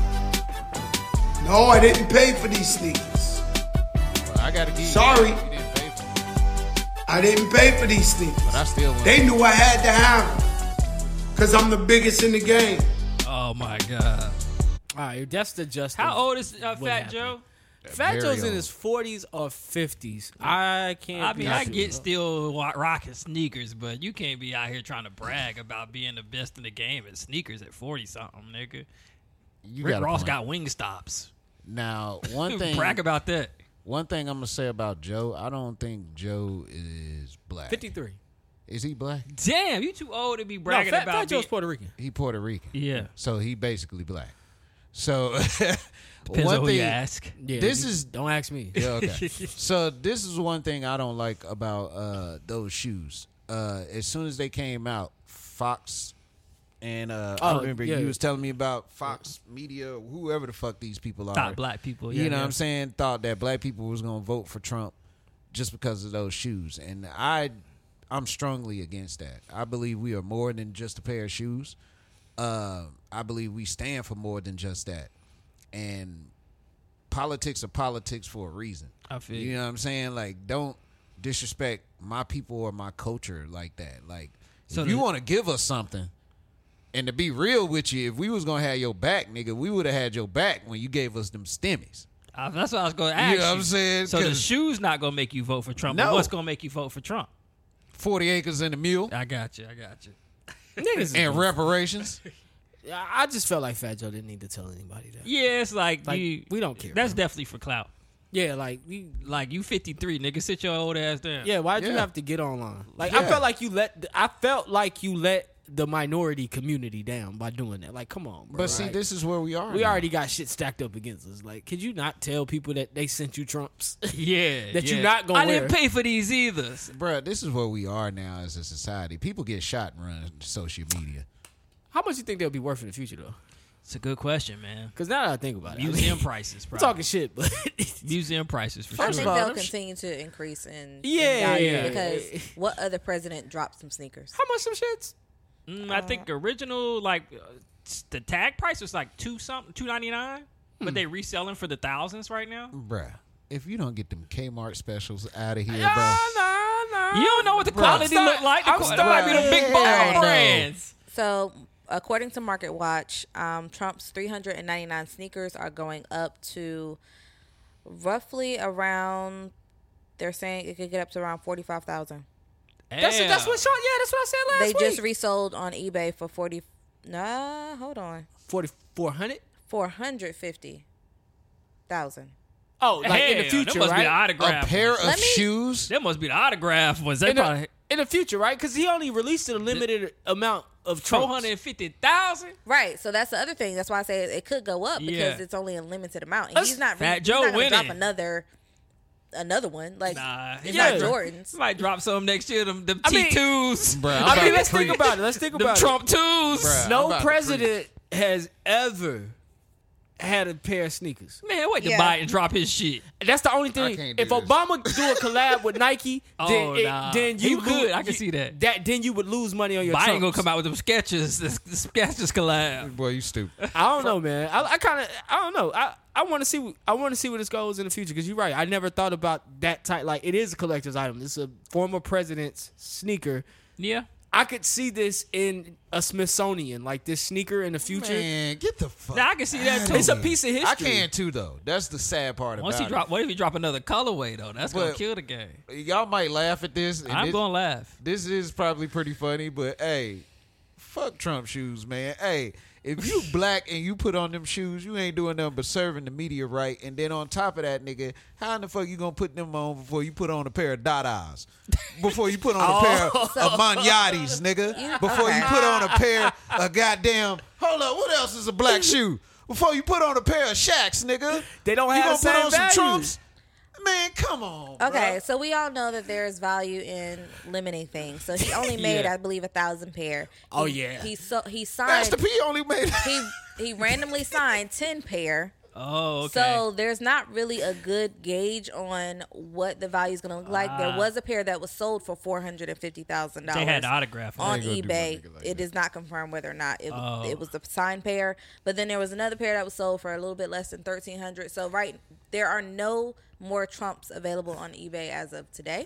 No, I didn't pay for these sneakers. Well, I gotta give you Sorry. that. You didn't pay for them, I didn't pay for these sneakers. but I still want. They knew I had to have them. Because I'm the biggest in the game. Oh my god. All right, that's the justice. How old is uh, what Fat happened. Joe? Fat Very Joe's in old. his forties or fifties. I can't. I be mean, I sure. get still wa- rocking sneakers, but you can't be out here trying to brag about being the best in the game at sneakers at forty something, nigga. You Rick got a Ross point. got wing stops. Now, one thing. Brag about that. One thing I'm gonna say about Joe, I don't think Joe is black. fifty-three. Is he black? Damn, you too old to be No, bragging Fat, about Fat Joe's being- Puerto Rican. He Puerto Rican. Yeah. So he basically black. So Depends one on who thing, you ask. Yeah, This you- is- don't ask me. Yeah, okay. So this is one thing I don't like about uh, those shoes. Uh, as soon as they came out, Fox and uh, I Oh, remember yeah. you was telling me about Fox Media, whoever the fuck these people are. Top black people. Yeah, you know yeah. what I'm saying? Thought that black people was gonna vote for Trump just because of those shoes, and I, I'm strongly against that. I believe we are more than just a pair of shoes. Uh, I believe we stand for more than just that, and politics are politics for a reason. I feel You know what I'm saying? Like, don't disrespect my people or my culture like that. Like, So if you the- want to give us something, and to be real with you, if we was gonna have your back, nigga, we would have had your back when you gave us them stimmies. Uh, that's what I was going to ask. You know what I'm you. saying? So the 'Cause- shoes not going to make you vote for Trump. No. But what's going to make you vote for Trump? Forty acres and a mule I got you. I got you. Niggas is and goofy. reparations. Yeah, I just felt like Fat Joe didn't need to tell anybody that. Yeah, it's like, Like, you. we don't care, That's bro. definitely for clout. Yeah, like we. Like you fifty-three, nigga. Sit your old ass down. Yeah, why'd you Yeah. have to get online? Like I Yeah. felt like you let. I felt like you let the minority community down by doing that. Like, come on, bro. But see, Like, this is where we are. we now. already got shit stacked up against us. Like, could you not tell people that they sent you Trumps? Yeah. That you yeah. not gonna I didn't wear. pay for these either. Bruh, this is where we are now as a society. People get shot and run social media. How much you think they'll be worth in the future, though? It's a good question, man. Because now that I think about it, Museum I mean, prices, I'm probably. talking shit, but Museum prices for I sure. think all, they'll them sh- continue to increase in, Yeah, in value yeah. because what other president dropped some sneakers? how much some shits? Mm, I think original like uh, the tag price was like two something, two ninety nine, but they reselling for the thousands right now. Bruh, if you don't get them Kmart specials out of here, Nah, bro. nah, nah. You don't know what the quality I'm look start- like. The I'm quality might be the starting- big ball Hell no. brands. So, according to Market Watch, um, Trump's three hundred ninety-nine sneakers are going up to roughly around. They're saying it could get up to around forty-five thousand. That's Damn. that's what Sean. Yeah, that's what I said last They week. just resold on eBay for forty. Nah, hold on, forty four hundred. four hundred fifty thousand. Oh, like in the Hell, future, that must be the right? autograph. A pair ones. of Let me- shoes. That must be the autograph ones. They In the, probably in the future, right? Because he only released a limited amount of four Trumps. hundred fifty thousand. Right, so that's the other thing. That's why I say it, it could go up because Yeah. it's only a limited amount. And That's he's not. Fat he's Joe not gonna drop winning. another, another one. Like Nah, he it's might not drop- Jordans. He might drop some next year. Them, them I mean- T twos. Bruh, I'm I about mean, to let's think preach. about it. Let's think Them about it. Trump twos. Bruh. I'm No about to president has ever had a pair of sneakers. Man, wait to Yeah. buy it and drop his shit. That's the only thing. can't do If this. Obama do a collab with Nike, Oh, then, it- nah. then He you would. lose- I can you- see that. That then you would lose money on your. Biden gonna Trumps. come out with them sketches. The, the sketches collab. Boy, you stupid. I don't know, man. I, I kind of, I don't know. I, I want to see, I want to see where this goes in the future. Because you're right. I never thought about that type. Like it is a collector's item. It's a former president's sneaker. Yeah. I could see this in a Smithsonian, like this sneaker in the future. Man, get the fuck. Now I can see that too. It's a piece of history. I can too, though. That's the sad part Once about he drop, what if he drop another colorway though? That's gonna But- kill the game. it. Y'all might laugh at this. and I'm this, gonna laugh. This is probably pretty funny, but hey, fuck Trump shoes, man. Hey, if you black and you put on them shoes, you ain't doing nothing but serving the media right. And then on top of that, nigga, how in the fuck you gonna put them on before you put on a pair of Dadas? Before you put on a pair of Manyatis, nigga? Before you put on a pair of goddamn, hold up, what else is a black shoe? Before you put on a pair of Shaqs, nigga? They don't you have gonna the put same on some values. Trumps? Man, come on. Okay, bruh. so we all know that there is value in limiting things. So he only made, Yeah. I believe, a thousand pair. Oh, He- yeah. He so he Master signed. P only made He he randomly signed ten pair. Oh, okay. So there's not really a good gauge on what the value is going to look like. There Ah. was a pair that was sold for four hundred and fifty thousand they had dollars the autograph on on it. gonna do my eBay. nigga like It that. is not confirmed whether or not it, Oh. it was the signed pair. But then there was another pair that was sold for a little bit less than thirteen hundred. So right, there are no more Trumps available on eBay as of today.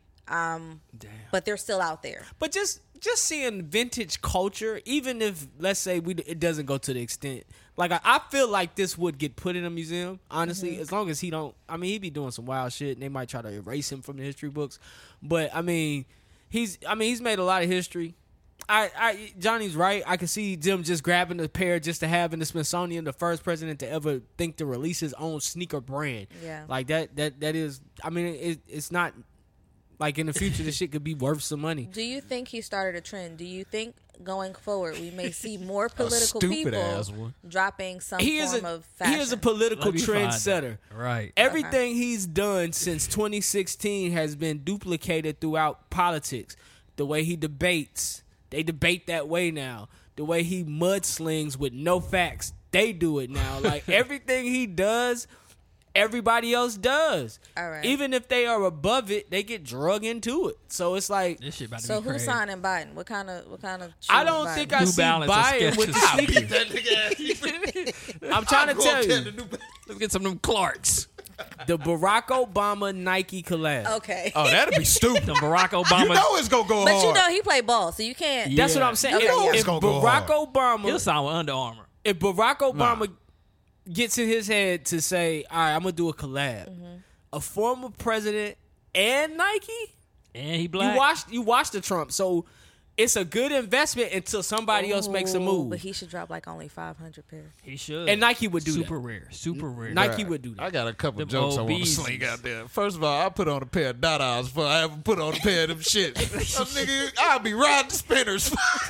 Um, Damn. but they're still out there. But just just seeing vintage culture, even if let's say we it doesn't go to the extent, like I, I feel like this would get put in a museum. Honestly, as long as he don't, I mean, he be doing some wild shit, and they might try to erase him from the history books. But I mean, he's I mean he's made a lot of history. I, I Johnny's right. I can see them just grabbing a pair just to have in the Smithsonian, the first president to ever think to release his own sneaker brand. Yeah. like that. That that is. I mean, it, it's not. Like in the future, this shit could be worth some money. Do you think he started a trend? Do you think going forward we may see more political stupid people ass one. dropping some He is form a of fashion? he is a political Let me find trendsetter. it. Right. Everything he's done since twenty sixteen has been duplicated throughout politics. The way he debates, they debate that way now. The way he mudslings with no facts, they do it now. Like everything he does, everybody else does. All right. Even if they are above it, they get drug into it. So it's like This shit about to So be who's crazy. signing Biden? What kind of what kind of? shoes I don't Biden? think I New see Balance or Biden with the Skechers. sneakers. I'm trying to tell you, Let's get some of them Clarks. the Barack Obama Nike collab. Okay. Oh, that'd be stupid. Them Barack Obama. You know it's gonna go But hard. you know he played ball, so you can't. That's what Yeah. I'm saying. Okay, if yeah. if It's gonna go Barack hard. Obama, He'll sign with Under Armour. if Barack Obama gets in his head to say, "All right, I'm gonna do a collab," Mm-hmm. a former president and Nike, And he black. you watch you watch the Trump, so it's a good investment until somebody else makes a Ooh, move. But he should drop like only five hundred pairs. He should. And Nike would do super that. rare. Super rare. Nike would do that. I got a couple Them jokes I want to old sling Beezes. out there. First of all, I put on a pair of Dadas before I ever put on a pair of them shit. Some nigga, I'll be riding the spinners.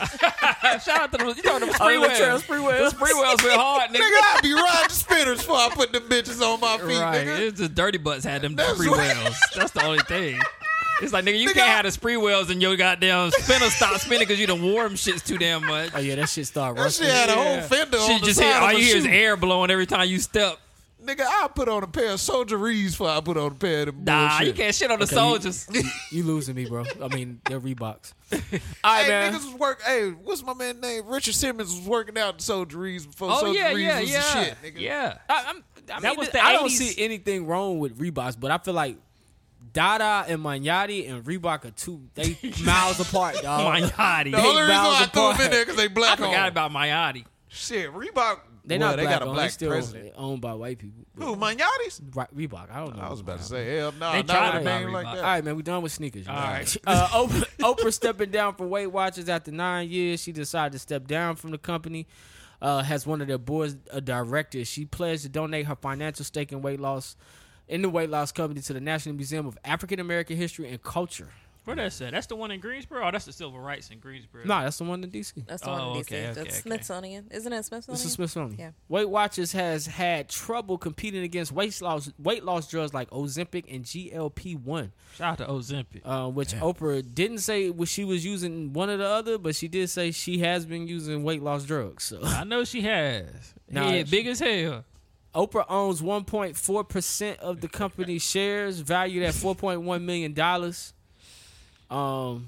Shout out to them. You talking them Oh, spree the trail wells. spree wells. The spree wells been hard, nigga. Nigga, I'll be riding the spinners before I put them bitches on my feet, Right. nigga. It's the dirty butts had them That's spree right. wells. That's the only thing. It's like, nigga, you Nigga, can't I- have the spree wheels and your goddamn spinner stop spinning because you done wore them shits too damn much. Oh yeah, that shit start That rusting. shit had a whole Yeah. fender on Shit the just side hear, of all a you hear is shoe. air blowing every time you step. Nigga, I put on a pair of Soldier Reeds before I put on a pair of them Nah, bullshit. you can't shit on the Okay, you- soldiers. You losing me, bro. I mean, they're Reeboks. All right, Hey, man. niggas was work. Hey, what's my man name? Richard Simmons was working out in Soldier Reeds before Oh Soldier yeah, Reeds yeah, was yeah, the shit, nigga. yeah. I, I'm, I That mean, was the I don't eighties. see anything wrong with Reeboks, but I feel like Dada and Magnati and Reebok are two they miles apart, dog. Magnati. The They only reason miles why I threw them in apart. there because they I black forgot on. about Magnati. Shit, Reebok. They well, not they black got a owned. black They still president. owned by white people. Who, Magnatis? Re- Reebok. I don't know. I was about to say, hell no, They not tried with a to buy name like Reebok. that. All right, man, we done with sneakers. All man. right. Uh, Oprah, Oprah stepping down from Weight Watchers after nine years. She decided to step down from the company. Uh, has one of their board of directors. She pledged to donate her financial stake in weight loss, in the weight loss company, to the National Museum of African American History and Culture. Where that's at? That's the one in Greensboro? Oh, that's the Civil Rights in Greensboro. Nah, that's the one in D C. That's the Oh, one in D C. okay, okay, That's okay. Smithsonian. Isn't it Smithsonian? This is Smithsonian. Yeah. Weight Watchers has had trouble competing against weight loss weight loss drugs like Ozempic and G L P one. Shout out to Ozempic. Uh, which Oprah didn't say was she was using one or the other, but she did say she has been using weight loss drugs. So I know she has. Nah, Head big as hell. Oprah owns one point four percent of the company's shares, valued at four point one million dollars. Um,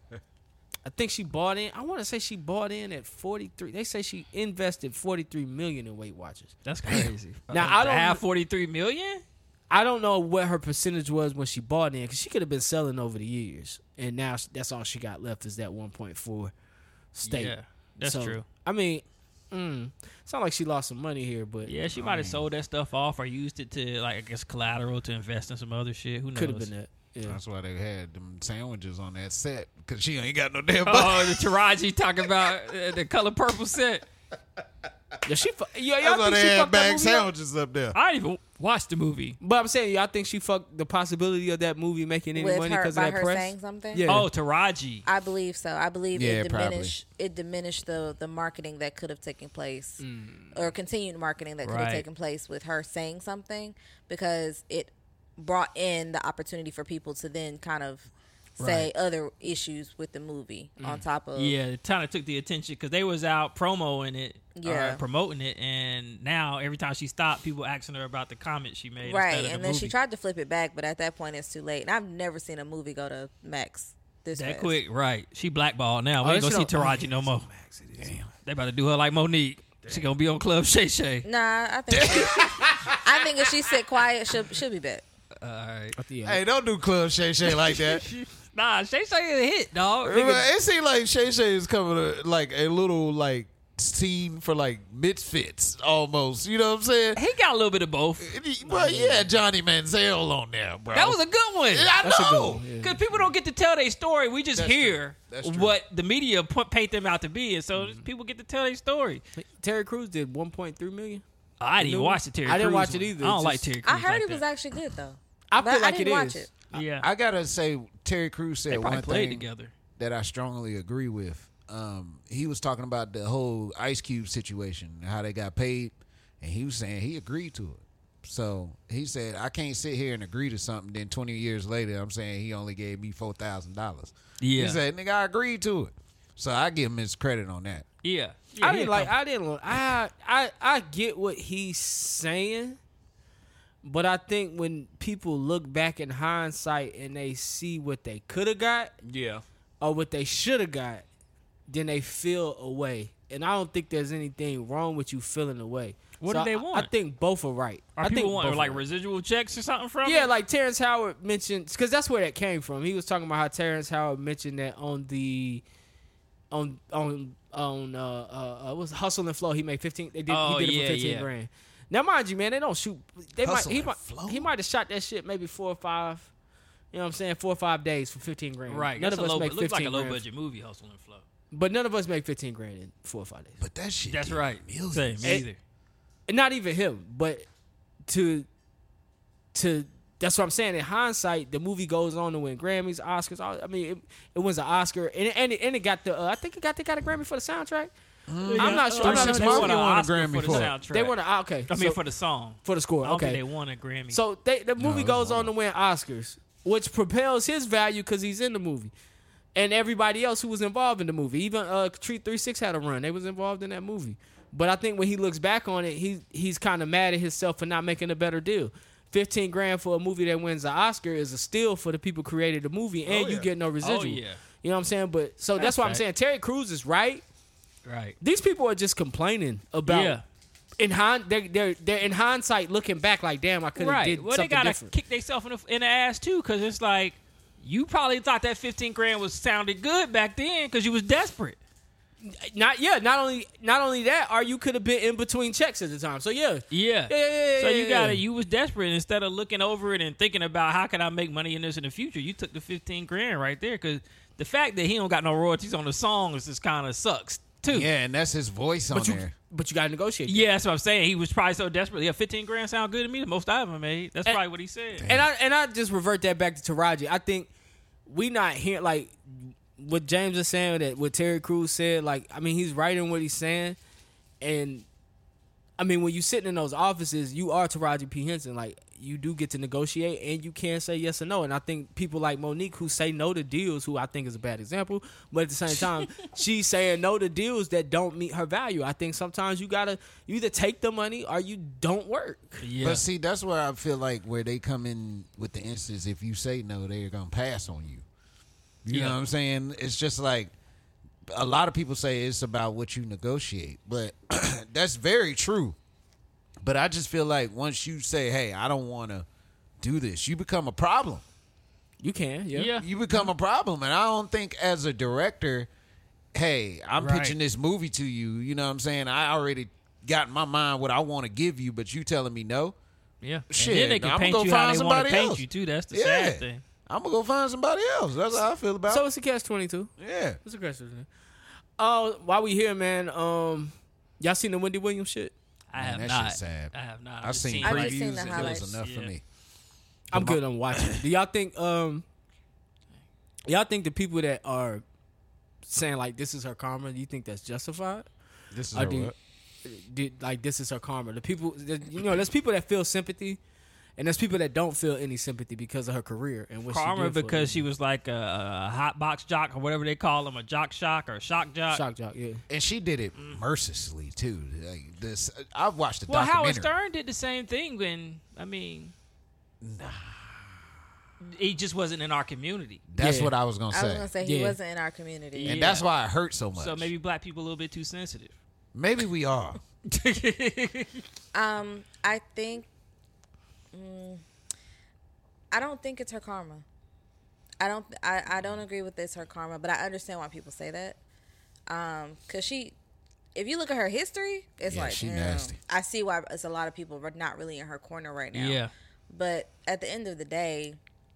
I think she bought in. I want to say she bought in at forty-three. They say she invested forty-three million in Weight Watchers. That's crazy. Now, Uh, I to don't- have forty-three million. I don't know what her percentage was when she bought in, because she could have been selling over the years, and now that's all she got left is that one point four stake. Yeah, that's So, true. I mean, mm, it's not like she lost some money here, but Yeah, she might have sold that stuff off or used it to, like, I guess, collateral to invest in some other shit. Who knows? could have been that. Yeah. That's why they had them sandwiches on that set because she ain't got no damn. Oh, the Taraji talking about uh, the color purple set. Yeah, she. Fu- yeah, y'all That's why think they she had fucked that bag movie up? sandwiches up there. I didn't even watch the movie. But I'm saying, y'all think she fucked the possibility of that movie making any With money her because by of that her press? saying something. Yeah. Oh, Taraji. I believe so. I believe Yeah, it probably. diminished it diminished the the marketing that could have taken place or continued marketing that could have Right. taken place with her saying something, because it brought in the opportunity for people to then kind of say Right. other issues with the movie on top of Yeah, it kind of took the attention because they was out promoing it, Yeah. or promoting it, and now every time she stopped, people asking her about the comment she made. right. instead of And the then she movie. tried to flip it back, but at that point it's too late. And I've never seen a movie go to Max this that fast. quick. Right, she blackballed now. We Oh, ain't that gonna see shit Taraji no more. They about to do her like Monique. She gonna be on Club Shay Shay. Nah, I think I think if she sit quiet, she'll she'll be back. All right. Yeah. Hey, don't do Club Shay Shay like that. Nah, Shay Shay is a hit, dog. It seemed like Shay Shay is coming to, like a little like scene for like misfits almost. You know what I'm saying? He got a little bit of both. Well, yeah, Johnny Manziel on there, bro. That was a good one. I That's a good know. one. Yeah. Because people don't get to tell their story. We just That's hear true. That's true. what the media put, paint them out to be, and so people get to tell their story. Terry Crews did one point three million. I didn't even No, watch the Terry I didn't Crews watch it one. either. I don't It's like just- Terry Crews I heard like it was that. actually good though. I But feel like didn't it watch is. it. Yeah, I gotta say, Terry Crews they said probably one played thing together. that I strongly agree with. Um, he was talking about the whole Ice Cube situation, how they got paid, and he was saying he agreed to it. So he said, I can't sit here and agree to something, then twenty years later, I'm saying he only gave me four thousand dollars. Yeah. He said, nigga, I agreed to it. So I give him his credit on that. Yeah, yeah I he didn't a like. couple- I didn't. I I I get what he's saying, but I think when people look back in hindsight and they see what they could have got Yeah, or what they should have got, then they feel away. And I don't think there's anything wrong with you feeling away. What So do they I- want? I think both are right. Are I people think want both are like right. residual checks or something from? Yeah, it? like Terrence Howard mentioned, because that's where that came from. He was talking about how Terrence Howard mentioned that on the on on on uh uh, uh what's Hustle and Flow. He made fifteen. They did. Oh, he did it yeah, for fifteen yeah. grand. Now, mind you, man, they don't shoot. They Hustle might he and might Flow? he might have shot that shit maybe four or five. You know what I'm saying? Four or five days for fifteen grand. right. None That's of a us low, make it looks like a fifteen low grand. budget movie, Hustle and Flow. But none of us make fifteen grand in four or five days. But that shit. That's did right. millions. Same, me It- either. And not even him, but to to that's what I'm saying. In hindsight, the movie goes on to win Grammys, Oscars. all- I mean, it, it wins an Oscar, and it, and it, and it got the. Uh, I think it got they got a Grammy for the soundtrack. I'm not sure. I'm not Three Six sure. Mafia won an won a Oscar Grammy for for the it. soundtrack. They won a okay. I mean, so- for the song. for the score. I don't Okay, think they won a Grammy. so they, the movie it goes was on to win Oscars. which propels his value because he's in the movie. And everybody else who was involved in the movie, even uh, Treat three six had a run. They was involved in that movie. But I think when he looks back on it, he he's kind of mad at himself for not making a better deal. Fifteen grand for a movie that wins the Oscar is a steal for the people who created the movie, and Oh, you yeah. get no residual. Oh, yeah. You know what I'm saying? But so that's, That's why I'm right. saying Terry Crews is right. Right. These people are just complaining about. Yeah. In hind, they're, they're they're in hindsight looking back like, damn, I could have Right. did Well, they something gotta different. kick themselves in the, in the ass too, because it's like you probably thought that fifteen grand was sounded good back then because you was desperate. Not yeah, not only not only that, or you could have been in between checks at the time. So yeah, Yeah. yeah, yeah, yeah, So yeah, you yeah. gotta you was desperate instead of looking over it and thinking about how can I make money in this in the future. You took the fifteen grand right there because the fact that he don't got no royalties on the songs just kind of sucks too. Yeah, and that's his voice on But you there. but you got to negotiate. Yeah, that's what I'm saying. He was probably so desperate. Yeah, fifteen grand sound good to me. The most I ever made. That's And- probably what he said. And I and I just revert that back to Taraji. I think we not hearing like what James is saying, that what Terry Crews said. Like, I mean, he's right in what he's saying, and I mean, when you sitting in those offices, you are Taraji P. Henson. Like, you do get to negotiate, and you can say yes or no. And I think people like Monique, who say no to deals, who I think is a bad example, but at the same time, she's saying no to deals that don't meet her value. I think sometimes you gotta you either take the money or you don't work. Yeah. But see, that's where I feel like where they come in with the instance. If you say no, they're gonna pass on you. You Yeah. know what I'm saying? It's just like a lot of people say it's about what you negotiate, but that's very true. But I just feel like once you say, "Hey, I don't want to do this," you become a problem. You can, yeah. Yeah. You become a problem, and I don't think as a director, hey, I'm Right. pitching this movie to you. You know what I'm saying? I already got in my mind what I want to give you, but you telling me no. Yeah. Shit, and then they can I'ma paint go you how find they want to somebody paint else. you too. That's the Yeah. sad thing. I'm gonna go find somebody else. That's how I feel about So it. it's a catch twenty-two. Yeah. It's a catch twenty-two. Uh, while we here, man, um, y'all seen the Wendy Williams shit? I Man, have that not. shit's sad. I have not. I've seen I've previews, just seen the and it highlights. was enough for Yeah. me. I'm good on watching. Do y'all think um, y'all think the people that are saying like this is her karma, do you think that's justified? This is Or her do- what? Did like this is her karma? The people, that- you know, there's people that feel sympathy, and there's people that don't feel any sympathy because of her career and what she Karma did for because she was like a, a hot box jock or whatever they call them, a jock shock or a shock jock. shock jock. Yeah, And she did it mercilessly too. Like this, I've watched the Well, documentary. Howard Stern did the same thing when, I mean, he just wasn't in our community. That's Yeah. what I was gonna I say. was gonna say he Yeah. wasn't in our community. And Yeah. that's why it hurt so much. So maybe black people a little bit too sensitive. maybe we are. Um, I think. Mm, I don't think it's her karma. I don't. I, I don't agree with this her karma, but I understand why people say that. Um, cause she, if you look at her history, it's Yeah, like she damn, nasty. I see why it's a lot of people are not really in her corner right now. Yeah. But at the end of the day,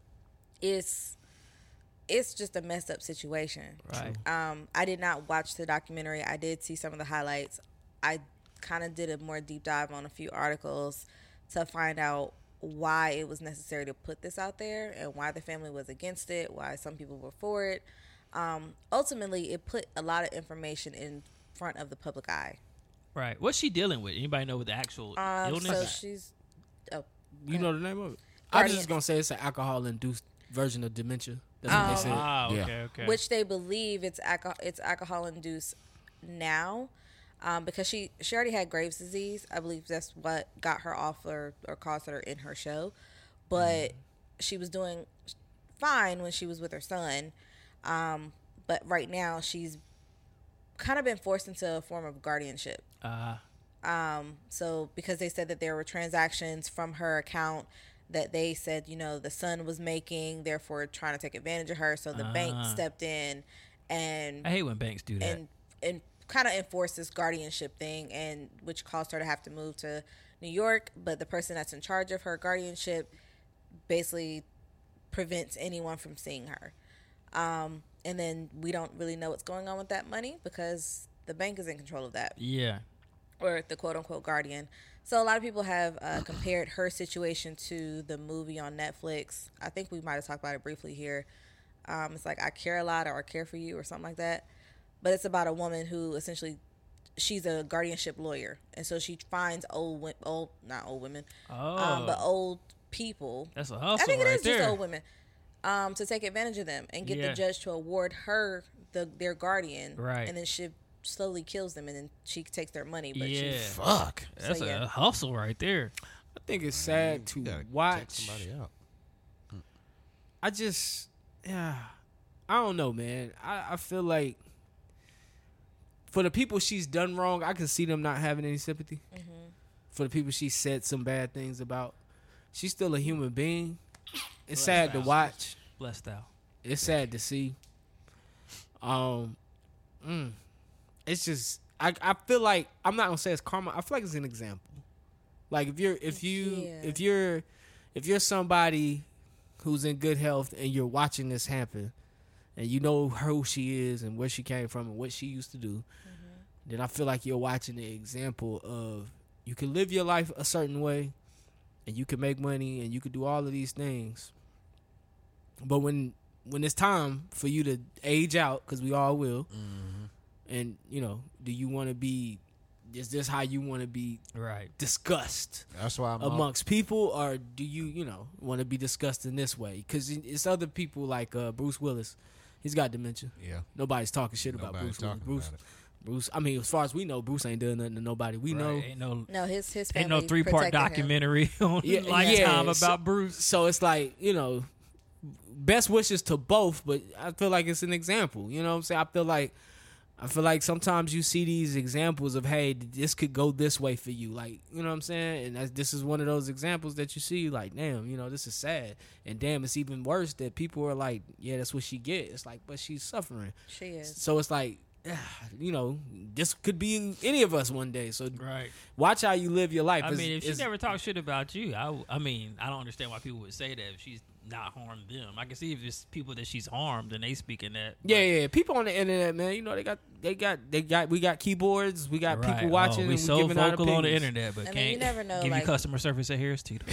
it's it's just a messed up situation. Right. Um, I did not watch the documentary. I did see some of the highlights. I kind of did a more deep dive on a few articles to find out why it was necessary to put this out there and why the family was against it, why some people were for it. Um, ultimately, it put a lot of information in front of the public eye. Right. What's she dealing with? Anybody know what the actual Um, illness? so is? she's, oh, you know the name of it. I was Guardian. just gonna say it's an alcohol-induced version of dementia. That's Oh. what they said. Ah, okay, Yeah. okay. which they believe it's alcohol, it's alcohol induced now, um, because she she already had Graves' disease. I believe that's what got her off or or caused her in her show, but she was doing fine when she was with her son, um, but right now she's kind of been forced into a form of guardianship. uh, Um, so because they said that there were transactions from her account that they said, you know, the son was making, therefore trying to take advantage of her. So the bank Ah. stepped in and I hate when banks do that. and and kind of enforced this guardianship thing, and which caused her to have to move to New York. But the person that's in charge of her guardianship basically prevents anyone from seeing her. Um, and then we don't really know what's going on with that money because the bank is in control of that, yeah. or the quote unquote guardian. So a lot of people have uh, compared her situation to the movie on Netflix. I think we might have talked about it briefly here. Um, it's like I Care a Lot or I Care for You or something like that. But it's about a woman who essentially, she's a guardianship lawyer, and so she finds old, wo- old not old women, Oh, um, but old people. that's a I hustle think it right is there. just old women. um, to take advantage of them and get Yeah. the judge to award her the their guardian, Right. And then she slowly kills them, and then she takes their money. But Yeah. she, Fuck. That's So, yeah. a hustle right there. I think it's sad to You gotta watch. take somebody out. I just, yeah, I don't know, man. I, I feel like for the people she's done wrong, I can see them not having any sympathy. Mm-hmm. For the people she said some bad things about, she's still a human being. It's sad to watch. Blessed out. It's sad to see. Um, mm, it's just I I feel like I'm not gonna say it's karma. I feel like it's an example. Like if you're if you Yeah. if you're if you're somebody who's in good health and you're watching this happen, and you know who she is and where she came from and what she used to do, then I feel like you're watching the example of you can live your life a certain way, and you can make money and you can do all of these things. But when when it's time for you to age out, because we all will, and you know, do you want to be? Is this how you want to be Right. discussed That's why I'm all- amongst people, or do you, you know, want to be discussed in this way? Because it's other people like uh, Bruce Willis. He's got dementia. Yeah. Nobody's talking shit about Nobody's Bruce Willis. talking Bruce, about it. Bruce. I mean, as far as we know, Bruce ain't doing nothing to nobody. We know. Right. Ain't no no, his his ain't family no three part protected him. documentary on Yeah, Lifetime yeah, so- about Bruce. So it's like, you know, best wishes to both, but I feel like it's an example. You know what I'm saying? I feel like I feel like sometimes you see these examples of, hey, this could go this way for you. Like, you know what I'm saying? And that's, this is one of those examples that you see, like, damn, you know, this is sad. And damn, it's even worse that people are like, yeah, that's what she get. It's like, but she's suffering. She is. So it's like, you know, this could be any of us one day. So Right. watch how you live your life. I It's- mean, if she it's- never talked shit about you, I, w- I mean, I don't understand why people would say that if she's not harmed them. I can see if it's people that she's harmed and they speaking that. Yeah, yeah. People on the internet, man. You know, they got, they got, they got. We got keyboards. We got Right. people watching. Oh, we and so giving out vocal on the opinions. internet, but I mean, can't you never know, give like- you customer service at Harris Teeter.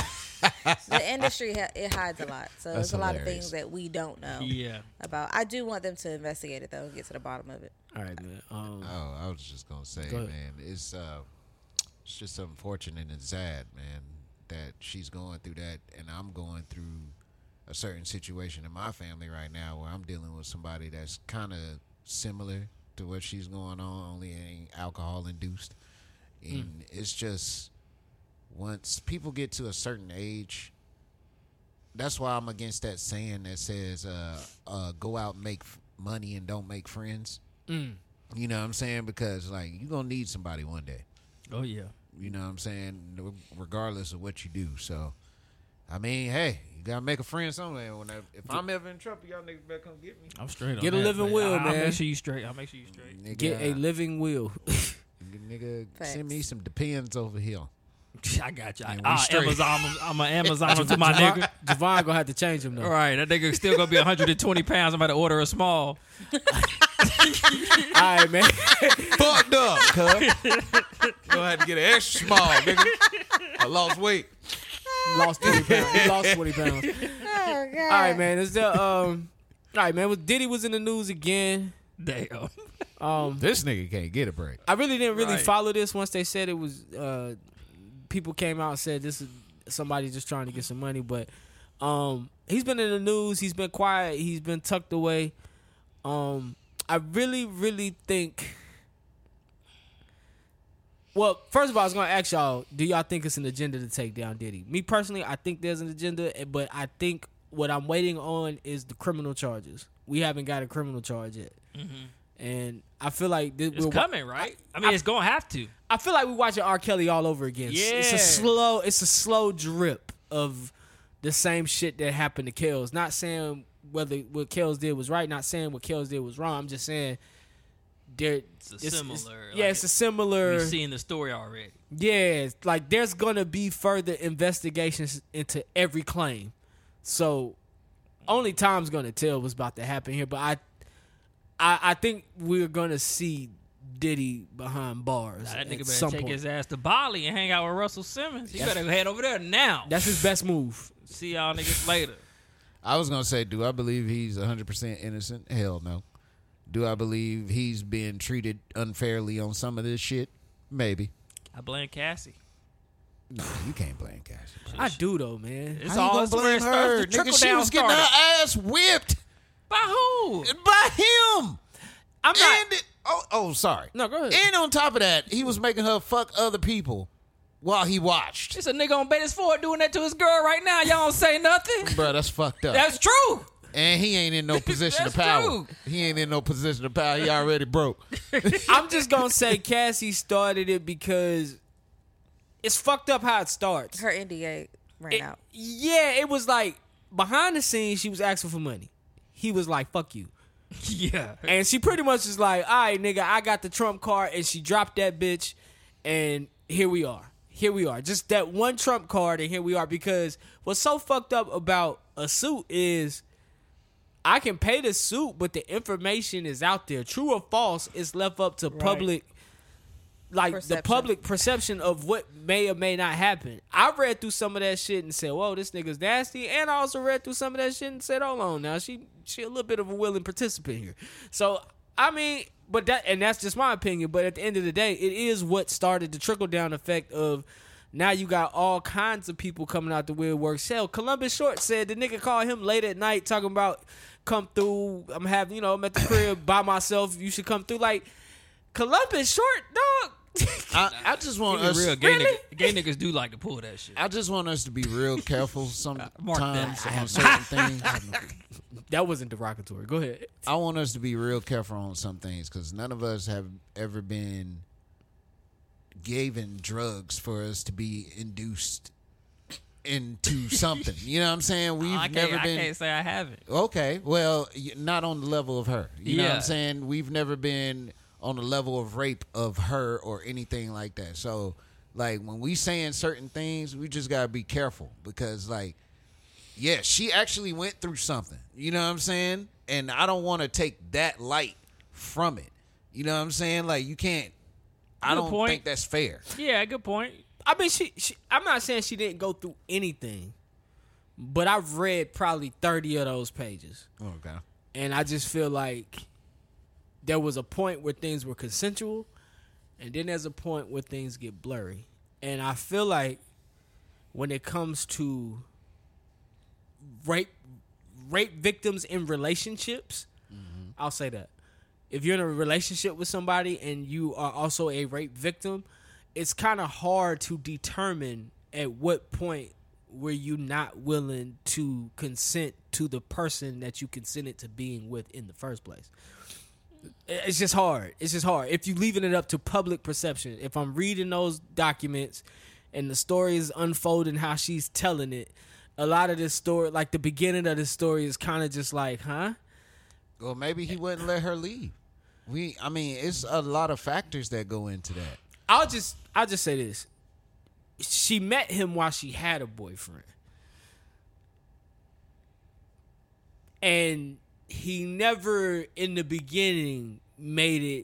The industry ha- it hides a lot, so That's there's a lot of hilarious. things that we don't know Yeah. about. I do want them to investigate it though, and get to the bottom of it. All right, man. Um, Oh, I was just gonna say, Go ahead. man, it's uh, it's just unfortunate and sad, man, that she's going through that, and I'm going through a certain situation in my family right now where I'm dealing with somebody that's kind of similar to what she's going on, only ain't alcohol induced, and it's just once people get to a certain age. That's why I'm against that saying that says, uh, uh, "Go out and make f- money and don't make friends." mm. You know what I'm saying? Because, like, you're going to need somebody one day. Oh yeah. You know what I'm saying? Regardless of what you do. So, I mean, hey, you got to make a friend somewhere. When I, if I'm ever in trouble, y'all niggas better come get me. I'm straight on Get a that, living man. will, I'll man. make sure you straight. I'll make sure you straight. Nigga, Get a living will. nigga, Facts. send me some Depends over here. I got you. I, Yeah, we I'll straight. Amazon him. I'm an Amazon him to my Javon, nigga. Javon gonna have to change him though. All right, that nigga still gonna be one hundred twenty pounds. I'm about to order a small. All right, man. Fucked up, cuz. Gonna have to get an extra small, nigga. I lost weight. lost twenty pounds. He lost twenty pounds. Oh God! All right, man. Is there um? All right, man. Was Diddy was in the news again? Damn. Um, This nigga can't get a break. I really didn't really Right. follow this once they said it was. Uh, people came out and said this is somebody just trying to get some money, but um, he's been in the news. He's been quiet. He's been tucked away. Um, I really, really think. Well, first of all, I was gonna ask y'all: do y'all think it's an agenda to take down Diddy? Me personally, I think there's an agenda, but I think what I'm waiting on is the criminal charges. We haven't got a criminal charge yet, and I feel like th- It's we're- coming, right? I mean, it's gonna have to. I feel like we're watching R. Kelly all over again. It's- It's a Yeah. slow, it's a slow drip of the same shit that happened to Kells. Not saying whether what Kells did was right, not saying what Kells did was wrong. I'm just saying there It's a similar. yeah, like it's a similar We've seen the story already. yeah, it's like there's gonna be further investigations into every claim. So only time's gonna tell what's about to happen here. But I I, I think we're gonna see Diddy behind bars. Nah, that at nigga better some take point. his ass to Bali and hang out with Russell Simmons. He better head over there now. That's his best move. See y'all niggas later. I was gonna say, do I believe he's one hundred percent innocent? Hell no. Do I believe he's being treated unfairly on some of this shit? Maybe. I blame Cassie. No, you can't blame Cassie. I do though, man. It's How you all gonna it's where blame it starts. her? The trickle Nigga, she down was getting started. her ass whipped By who? by him. I'm not. And it, oh, oh, sorry. No, go ahead. And on top of that, he was making her fuck other people while he watched. It's a nigga on Betis Ford doing that to his girl right now. Y'all don't say nothing. Bro, that's fucked up. That's true. And he ain't in no position of That's power. true. He ain't in no position of power. He already broke. I'm just gonna say Cassie started it because it's fucked up how it starts. Her N D A ran It- out. yeah, it was like behind the scenes she was asking for money. He was like, "Fuck you," Yeah. and she pretty much was like, "All right, nigga, I got the trump card," and she dropped that bitch, and here we are. Here we are. Just that one trump card, and here we are. Because what's so fucked up about a suit is I can pay the suit, but the information is out there. True or false, it's left up to public, like the Perception. public perception of what may or may not happen. I read through some of that shit and said, whoa, this nigga's nasty. And I also read through some of that shit and said, hold on now, she she a little bit of a willing participant here. So, I mean, but that, and that's just my opinion. But at the end of the day, it is what started the trickle down effect of now you got all kinds of people coming out the woodwork. Hell, Columbus Short said the nigga called him late at night talking about come through. I'm having, you know, I'm at the crib by myself. You should come through. Like, Columbus Short, dog. I, I just want Keep it us. real. Gay, Really? niggas, gay niggas do like to pull that shit. I just want us to be real careful Mark that. sometimes on certain things. That wasn't derogatory. Go ahead. I want us to be real careful on some things because none of us have ever been given drugs for us to be induced into something. You know what I'm saying? We've I can't, never I been. can't say I haven't. Okay, well, y- not on the level of her. You know what Yeah. I'm saying? We've never been on the level of rape of her or anything like that. So, like, when we saying certain things, we just gotta be careful because, like, yeah, she actually went through something. You know what I'm saying? And I don't want to take that light from it. You know what I'm saying? Like, you can't. I Good don't point. think that's fair. Yeah, good point. I mean, she, she. I'm not saying she didn't go through anything, but I've read probably thirty of those pages, Okay. and I just feel like there was a point where things were consensual, and then there's a point where things get blurry. And I feel like when it comes to rape, rape victims in relationships, I'll say that. If you're in a relationship with somebody and you are also a rape victim, it's kind of hard to determine at what point were you not willing to consent to the person that you consented to being with in the first place. It's just hard. It's just hard. If you're leaving it up to public perception, if I'm reading those documents and the story is unfolding how she's telling it, a lot of this story, like the beginning of the story is kind of just like, huh? Well, maybe he wouldn't let her leave. We, I mean, it's a lot of factors that go into that. I'll just I'll just say this. She met him while she had a boyfriend. And he never in the beginning made it.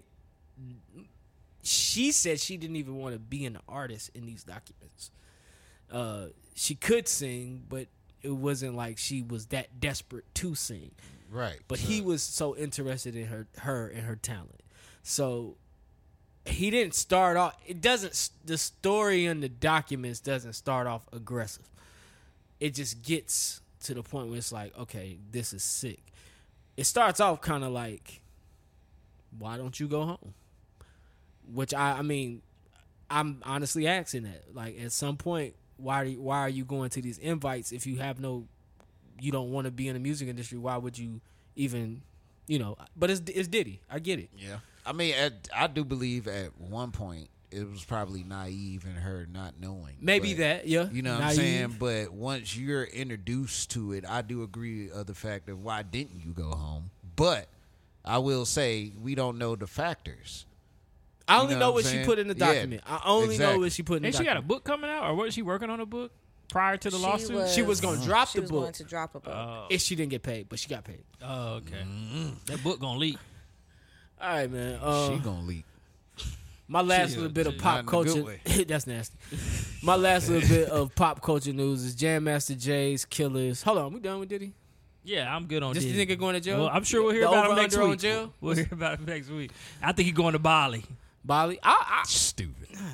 She said she didn't even want to be an artist in these documents. Uh, she could sing, but it wasn't like she was that desperate to sing. Right. But he was so interested in her her and her talent. So he didn't start off it doesn't the story in the documents doesn't start off aggressive. It just gets to the point where it's like, okay, this is sick. It starts off kind of like, why don't you go home? Which I I mean, I'm honestly asking that. Like at some point, why are you, why are you going to these invites if you have no you don't want to be in the music industry? Why would you even, you know? But it's it's Diddy. I get it. Yeah. I mean, at, I do believe at one point it was probably naive in her not knowing. Maybe But, that, yeah. You know what I'm Naive. saying? But once you're introduced to it, I do agree of the fact of why didn't you go home? But I will say we don't know the factors. I You only know know what what I'm she saying? put in the Yeah, document. I only know exactly. what she put in the Ain't she got a document. book coming out, or was she working on a book prior to the She lawsuit? was- She was gonna drop she the was book. going to drop a book. Oh, If she didn't get paid, but she got paid. oh, okay. That book gonna leak. All right, man. Uh, she gonna leak. my last She- little bit of she- pop not in a good culture. That's nasty. My last little bit of pop culture news is Jam Master Jay's Killers. Hold on, we done with Diddy? Yeah, I'm good on Just Diddy. the nigga going to jail? Well, I'm sure we'll hear The about him over next under on week. jail? We'll hear about him next week. I think he's going to Bali. Bali? I, I, Stupid.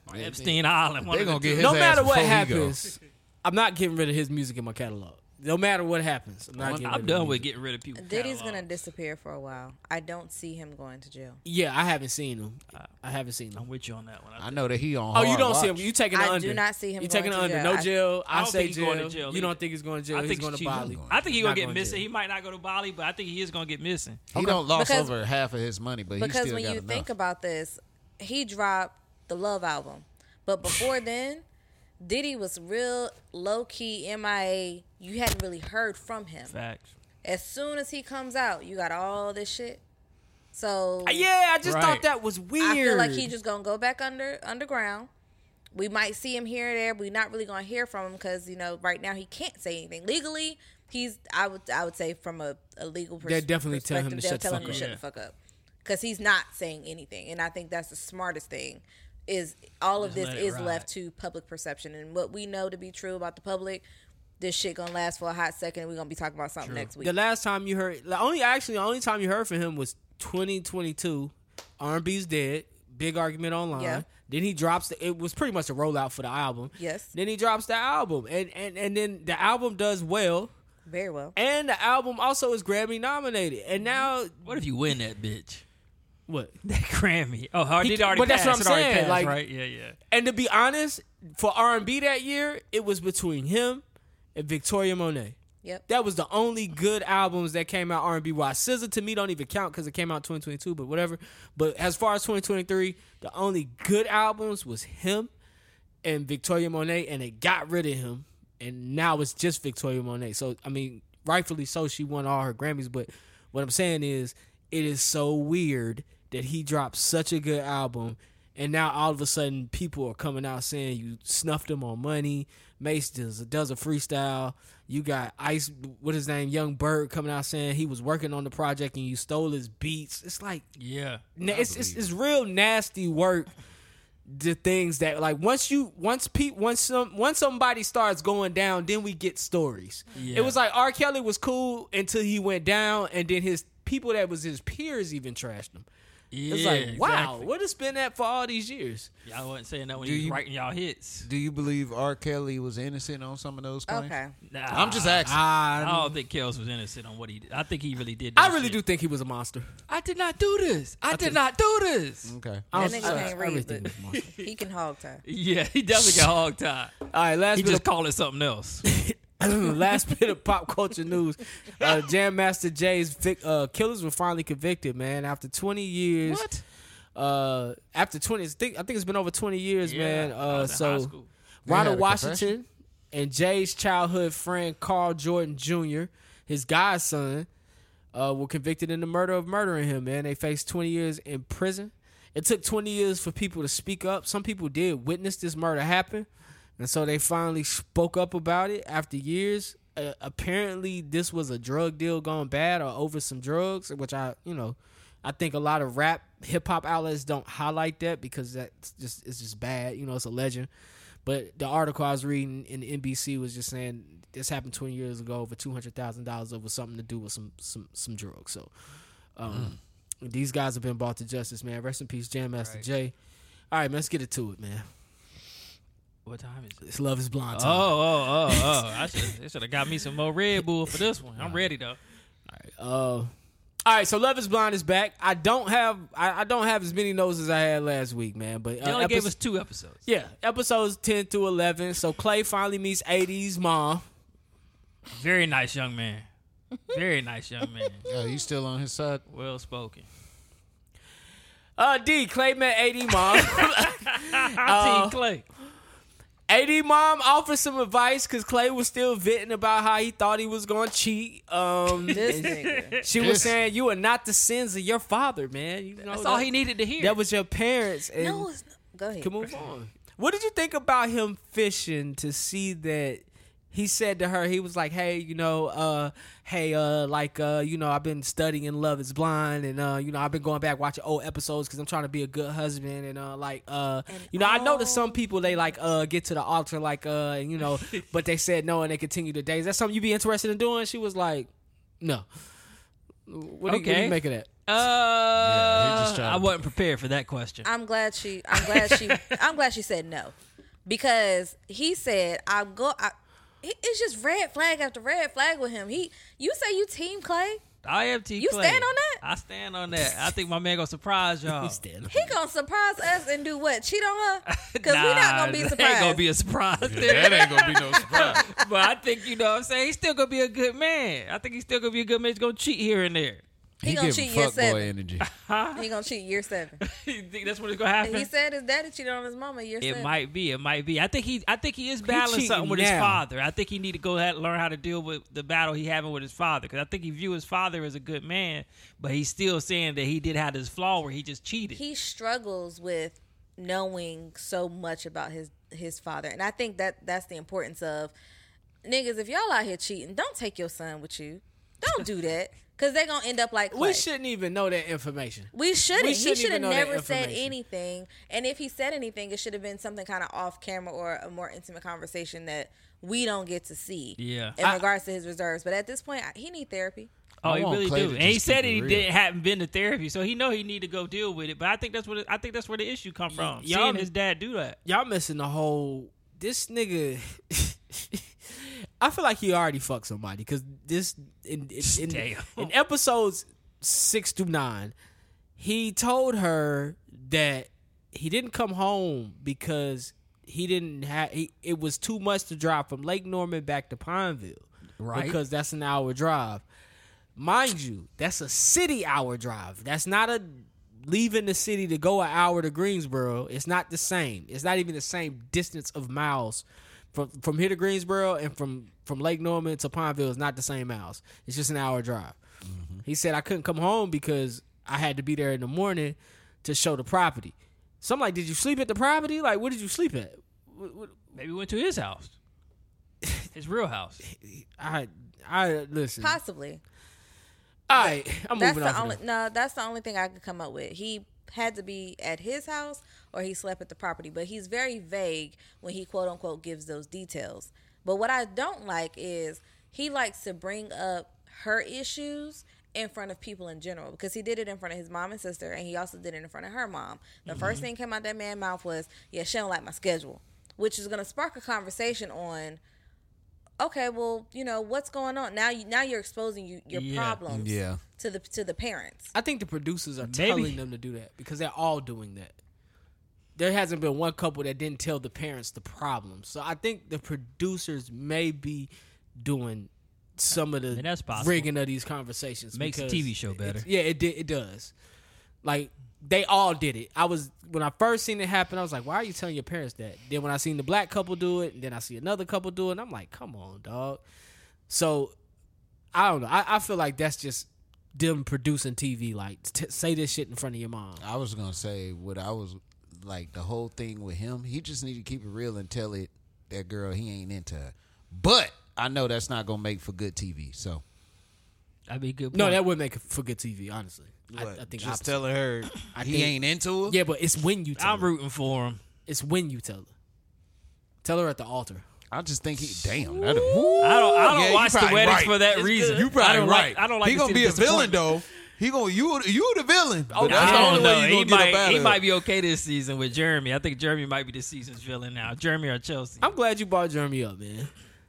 Epstein Island. One They of the gonna get two. his No ass matter what before he go. happens, I'm not getting rid of his music in my catalog. No matter what happens, I'm not getting rid I'm of done his with music. getting rid of people. Diddy's catalog. gonna disappear for a while. I don't see him going to jail. Yeah, I haven't seen him. I haven't seen him. I'm with you on that one. I know that he on. Oh, you hard don't see him. watch. You taking the I under. do not see him You going taking the to under. jail. No I- jail. I, I don't say think he's jail. going to jail You either. don't think he's going to jail? I He's think going to she- Bali. I think he's gonna Not get going to missing. jail. He might not go to Bali, but I think he is gonna get missing. He don't lost Because- over half of his money, but he Because still when got you enough. think about this, he dropped the Love album, but before then, Diddy was real low key M I A. You hadn't really heard from him. Facts. As soon as he comes out, you got all this shit. So Uh, Yeah, I just Right. thought that was weird. I feel like he just gonna go back under underground. We might see him here and there, but we're not really gonna hear from him because you know right now he can't say anything legally. He's I would I would say from a, a legal pers- They're definitely telling him to perspective, shut the they'll tell him fuck to up. shut Yeah. the fuck up because he's not saying anything, and I think that's the smartest thing. Is all of Just this let it is ride. left to public perception, and what we know to be true about the public. This shit gonna last for a hot second, and we're gonna be talking about something next week. The last time you heard, the only actually the only time you heard from him was twenty twenty-two. R and B's dead. Big argument online. Yeah. Then he drops the, it was pretty much a rollout for the album. Yes. Then he drops the album, and and and then the album does well, Very well. and the album also is Grammy nominated. And now What if you win that bitch? what? That Grammy. Oh, how He- did it already but that's pass? what I'm It already saying, passed, like- right? Yeah, yeah. And to be honest, for R and B that year, it was between him and Victoria Monet. Yep. That was the only good albums that came out R and B wise. S Z A to me don't even count because it came out twenty twenty-two, but whatever. But as far as twenty twenty-three, the only good albums was him and Victoria Monet, and they got rid of him, and now it's just Victoria Monet. So I mean, rightfully so, she won all her Grammys. But what I'm saying is, it is so weird that he dropped such a good album, and now all of a sudden people are coming out saying you snuffed him on money. Mace does, does a freestyle. You got Ice, what his name, Young Bird, coming out saying he was working on the project and you stole his beats. It's like, Yeah. na- it's, it's it's real nasty work. The things that like once you once pe- once some once somebody starts going down, then we get stories. Yeah. It was like R. Kelly was cool until he went down, and then his people that was his peers even trashed him. Yeah, It's like, wow, exactly. what has been that for all these years? Y'all wasn't saying that when Do you was you- writing y'all hits. Do you believe R. Kelly was innocent on some of those claims? Okay. Nah, I'm just asking. I I, don't think Kels was innocent on what he did. I think he really did. I that really shit. do think he was a monster. I did not do this. I, did not do this. Okay. I That don't- nigga I- can't I really read, think but he was a monster. he can hog tie. Yeah, he definitely got hog tied. All right, last He bit just of called it something else. Last bit of pop culture news. Uh, Jam Master Jay's vic- uh, killers were finally convicted, man. After twenty years. What? Uh, after twenty, I think, I think it's been over twenty years, man. I Uh, was in high so school. They had Ronald a Washington and Jay's childhood friend Carl Jordan Junior, his godson, uh, were convicted in the murder of murdering him, man. They faced twenty years in prison. It took twenty years for people to speak up. Some people did witness this murder happen, and so they finally spoke up about it after years. Uh, apparently, this was a drug deal gone bad or over some drugs, which I, you know, I think a lot of rap hip hop outlets don't highlight that because that's just it's just bad. You know, it's a legend. But the article I was reading in the N B C was just saying this happened twenty years ago over two hundred thousand dollars over something to do with some some some drugs. So um, these guys have been brought to justice, man. Rest in peace, Jam Master Right. Jay. All right, man, let's get it to it, man. What time is it? It's Love is Blind Oh, time. oh, oh, oh. I should they should have got me some more Red Bull for this one. I'm ready though. Uh, all right, so Love is Blind is back. I don't have I, I don't have as many notes as I had last week, man. But They uh, only gave epis- us two episodes. yeah, episodes ten through eleven. So Clay finally meets eighties mom. Very nice young man. Very nice young man. Yeah, you still on his side? Well spoken. Uh, D Clay met eighty mom. I Team Clay. eighty mom offered some advice because Clay was still venting about how he thought he was going to cheat. Um, This and nigga. she was saying you are not the sins of your father, man. You know, That's that, all he needed to hear. That was your parents. And No, it's not. Go ahead. can move on. What did you think about him fishing to see that he said to her, he was like, hey, you know, uh, hey, uh, like, uh, you know, I've been studying Love is Blind, and, uh, you know, I've been going back watching old episodes because I'm trying to be a good husband, and, uh, like, uh, you know, I know that some people, they, like, uh, get to the altar, like, uh, you know, but they said no, and they continue to date. Is that something you'd be interested in doing? She was like, no. What do, you, what do Okay. you make of that? Uh, just trying I to- wasn't prepared for that question. I'm glad she. I'm glad she. I'm glad she said no, because he said I'm go. I, it- it's just red flag after red flag with him. He. You say you team Clay. I am T. You Clay. stand on that? I stand on that. I think my man gonna surprise y'all. He gonna surprise us and do what? Cheat on her? Because we not gonna be Nah, surprised. That ain't gonna be a surprise. That ain't gonna be no surprise. But I think, you know what I'm saying, he's still gonna be a good man. I think he's still gonna be a good man. He's gonna cheat here and there. He, He gonna giving cheat year fuckboy seven. energy. He gonna cheat year seven. You think that's what's gonna happen? He said his daddy cheated on his mama year It seven. might be. It might be. I think he. I think he is battling cheating something with his now. father. I think he need to go ahead and learn how to deal with the battle he having with his father. Because I think he view his father as a good man, but he's still saying that he did have this flaw where he just cheated. He struggles with knowing so much about his his father, and I think that that's the importance of niggas. If y'all out here cheating, don't take your son with you. Don't do that, because they're gonna end up like Clay. We shouldn't even know that information. We shouldn't. We He shouldn't should have even know that never said information. anything. And if he said anything, it should have been something kind of off camera or a more intimate conversation that we don't get to see. Yeah. In I- regards to his reserves, but at this point, I- he need therapy. Oh, I he want really Clay do. to And he just said keep it he real. didn't haven't been to therapy, so he know he need to go deal with it. But I think that's what it, I think that's where the issue come from. y'all- Seeing his dad do that. Y'all missing the whole. This nigga. I feel like he already fucked somebody because this in in, in, Damn. in episodes six through nine, he told her that he didn't come home because he didn't have. He, it was too much to drive from Lake Norman back to Pineville, Right. Because that's an hour drive. Mind you, that's a city hour drive. That's not a leaving the city to go an hour to Greensboro. It's not the same. It's not even the same distance of miles from from here to Greensboro and from from Lake Norman to Pineville is not the same miles. It's just an hour drive. Mm-hmm. He said I couldn't come home because I had to be there in the morning to show the property. So I'm like, did you sleep at the property? Like, where did you sleep at? What, what, Maybe went to his house, his real house. I I listen. Possibly. All right, I'm That's moving the on. only no. That's the only thing I could come up with. He had to be at his house or he slept at the property, but he's very vague when he quote unquote gives those details. But what I don't like is he likes to bring up her issues in front of people in general, because he did it in front of his mom and sister, and he also did it in front of her mom. The Mm-hmm. first thing came out that man's mouth was, "Yeah, she don't like my schedule," which is going to spark a conversation on, okay, well, you know, what's going on now? You, now you're exposing you, your Yeah. problems Yeah. to the to the parents. I think the producers are Maybe. telling them to do that because they're all doing that. There hasn't been one couple that didn't tell the parents the problem. So I think the producers may be doing some of the mean, that's possible. rigging of these conversations. Makes the because T V show better. it's- Yeah, it did. It does. Like they all did it. I was when I first seen it happen, I was like, "Why are you telling your parents that?" Then when I seen the black couple do it, and then I see another couple do it, and I'm like, "Come on, dog." So I don't know. I, I feel like that's just them producing T V. Like t- say this shit in front of your mom. I was gonna say what I was like the whole thing with him. He just need to keep it real and tell it that girl he ain't into her. But I know that's not gonna make for good T V. So That'd be a good. Point. No, that would make it for good T V. Honestly, I, what, I think just opposite. telling her I he think- ain't into her. Yeah, but it's when you tell I'm her. rooting for him. It's when you tell her. Tell her at the altar. I just think he damn. That, I don't. I don't Yeah, you watch the probably weddings right. for that It's reason. good. You probably I don't right. Like, I don't like. He to gonna see be the a villain disappointment. though. He gonna you you the villain. Oh, But that's the I only don't way know. you He gonna get might. up out He of might it. be okay this season with Jeremy. I think Jeremy might be the season's villain now. Jeremy or Chelsea. I'm glad you brought Jeremy up, man.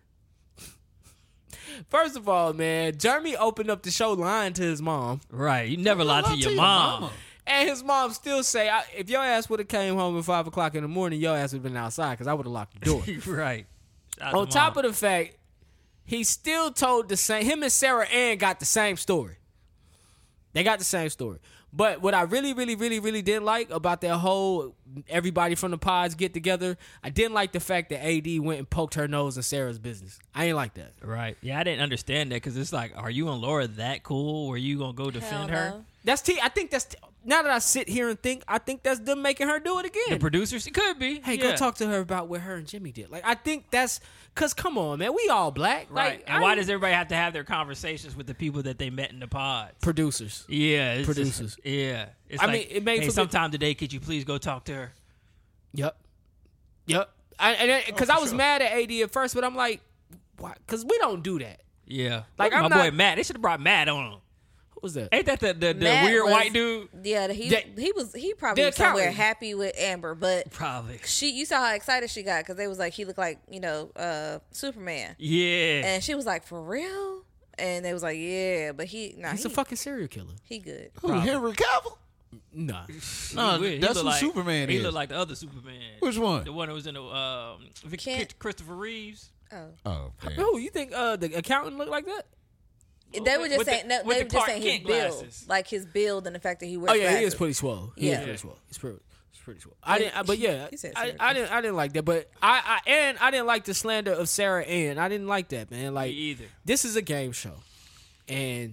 First of all, man, Jeremy opened up the show lying to his mom, Right. You never lie to your mom. and his mom still say, I, "If your ass would have came home at five o'clock in the morning, your ass would have been outside because I would have locked the door." Right. Shout out On to top mom. of the fact, he still told the same. Him and Sarah Ann got the same story. They got the same story. But what I really, really, really, really didn't like about that whole everybody from the pods get together, I didn't like the fact that A D went and poked her nose in Sarah's business. I ain't like that. Right. Yeah, I didn't understand that because it's like, are you and Laura that cool? Were you gonna go defend Hell her? no. That's T. I think that's T, now that I sit here and think, I think that's them making her do it again. The producers, it could be. Hey, yeah. go talk to her about what her and Jimmy did. Like, I think that's because come on, man, we all black, Right. Like, and I why ain't- does everybody have to have their conversations with the people that they met in the pods? producers? Yeah, it's just- Producers. yeah, it's I like, mean, it made hey, for good- sometime today, could you please go talk to her? Yep, yep. I, and because I was mad at A D at first, but I'm like, why? Because we don't do that. Yeah, Like, like I'm my not- boy Matt. They should have brought Matt on. Who was that? Ain't that the the, the Matt weird was- white dude? Yeah, he That- he was he probably the was somewhere accountant. happy with Amber, but Probably. she you saw how excited she got because they was like he looked like you know uh Superman, Yeah. and she was like for real, and they was like yeah, but he nah He's he, a fucking serial killer. he good. Who, Henry Cavill? Nah. No, He weird. He that's look who like, Superman He is. looked like the other Superman. Which one? The one that was in the um, Vic- Can't- Christopher Reeves. Oh, Oh, damn. Who you think uh, the accountant looked like that? they were just With the- saying no, with they the were just Clark saying his Kent build, glasses. like his build and the fact that he wears. Oh yeah, he glasses. is pretty swole. He Yeah. is pretty swole. He's pretty, he's pretty swole. I Yeah, didn't, uh, but yeah, he said I, serial I didn't, I didn't like that. But I, I, and I didn't like the slander of Sarah Ann. I didn't like that, man. Like Me either. this is a game show, and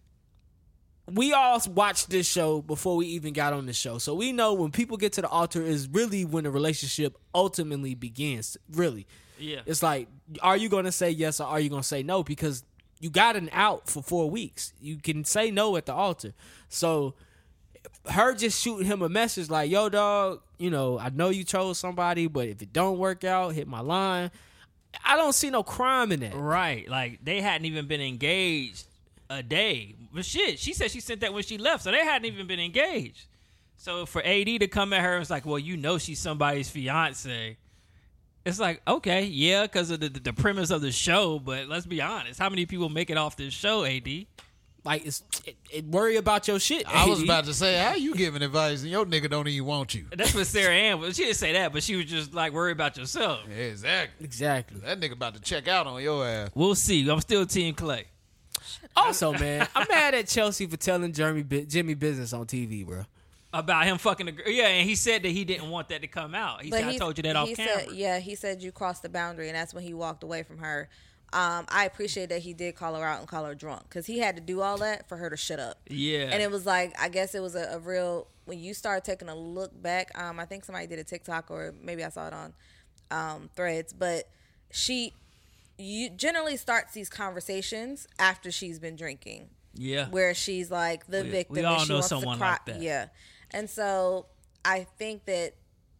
we all watched this show before we even got on the show, so we know when people get to the altar is really when the relationship ultimately begins. Really, Yeah. it's like, are you going to say yes or are you going to say no? Because you got an out for four weeks. You can say no at the altar. So her just shooting him a message like, yo, dog, you know, I know you chose somebody, but if it don't work out, hit my line. I don't see no crime in that. Right. Like they hadn't even been engaged a day. But shit, she said she sent that when she left, so they hadn't even been engaged. So for A D to come at her, it's like, well, you know, she's somebody's fiance. It's like, okay, yeah, because of the, the the premise of the show. But let's be honest, how many people make it off this show? A D. Like, it's it, it worry about your shit. I was A D. about to say, how you giving advice and your nigga don't even want you? That's what Sarah Ann was. She didn't say that, but she was just like, worry about yourself. Yeah, exactly. Exactly. That nigga about to check out on your ass. We'll see. I'm still Team Clay. Also, man, I'm mad at Chelsea for telling Jeremy, Jimmy business on T V, bro. About him fucking the girl. Yeah, and he said that he didn't want that to come out. He said, I told you that off he camera. Said, yeah, he said you crossed the boundary, and that's when he walked away from her. Um, I appreciate that he did call her out and call her drunk because he had to do all that for her to shut up. Yeah. And it was like, I guess it was a, a real, when you start taking a look back, um, I think somebody did a TikTok or maybe I saw it on um, Threads, but she you generally starts these conversations after she's been drinking. Yeah. Where she's like the We- victim. we all and she know wants someone to cry. like that. Yeah. And so I think that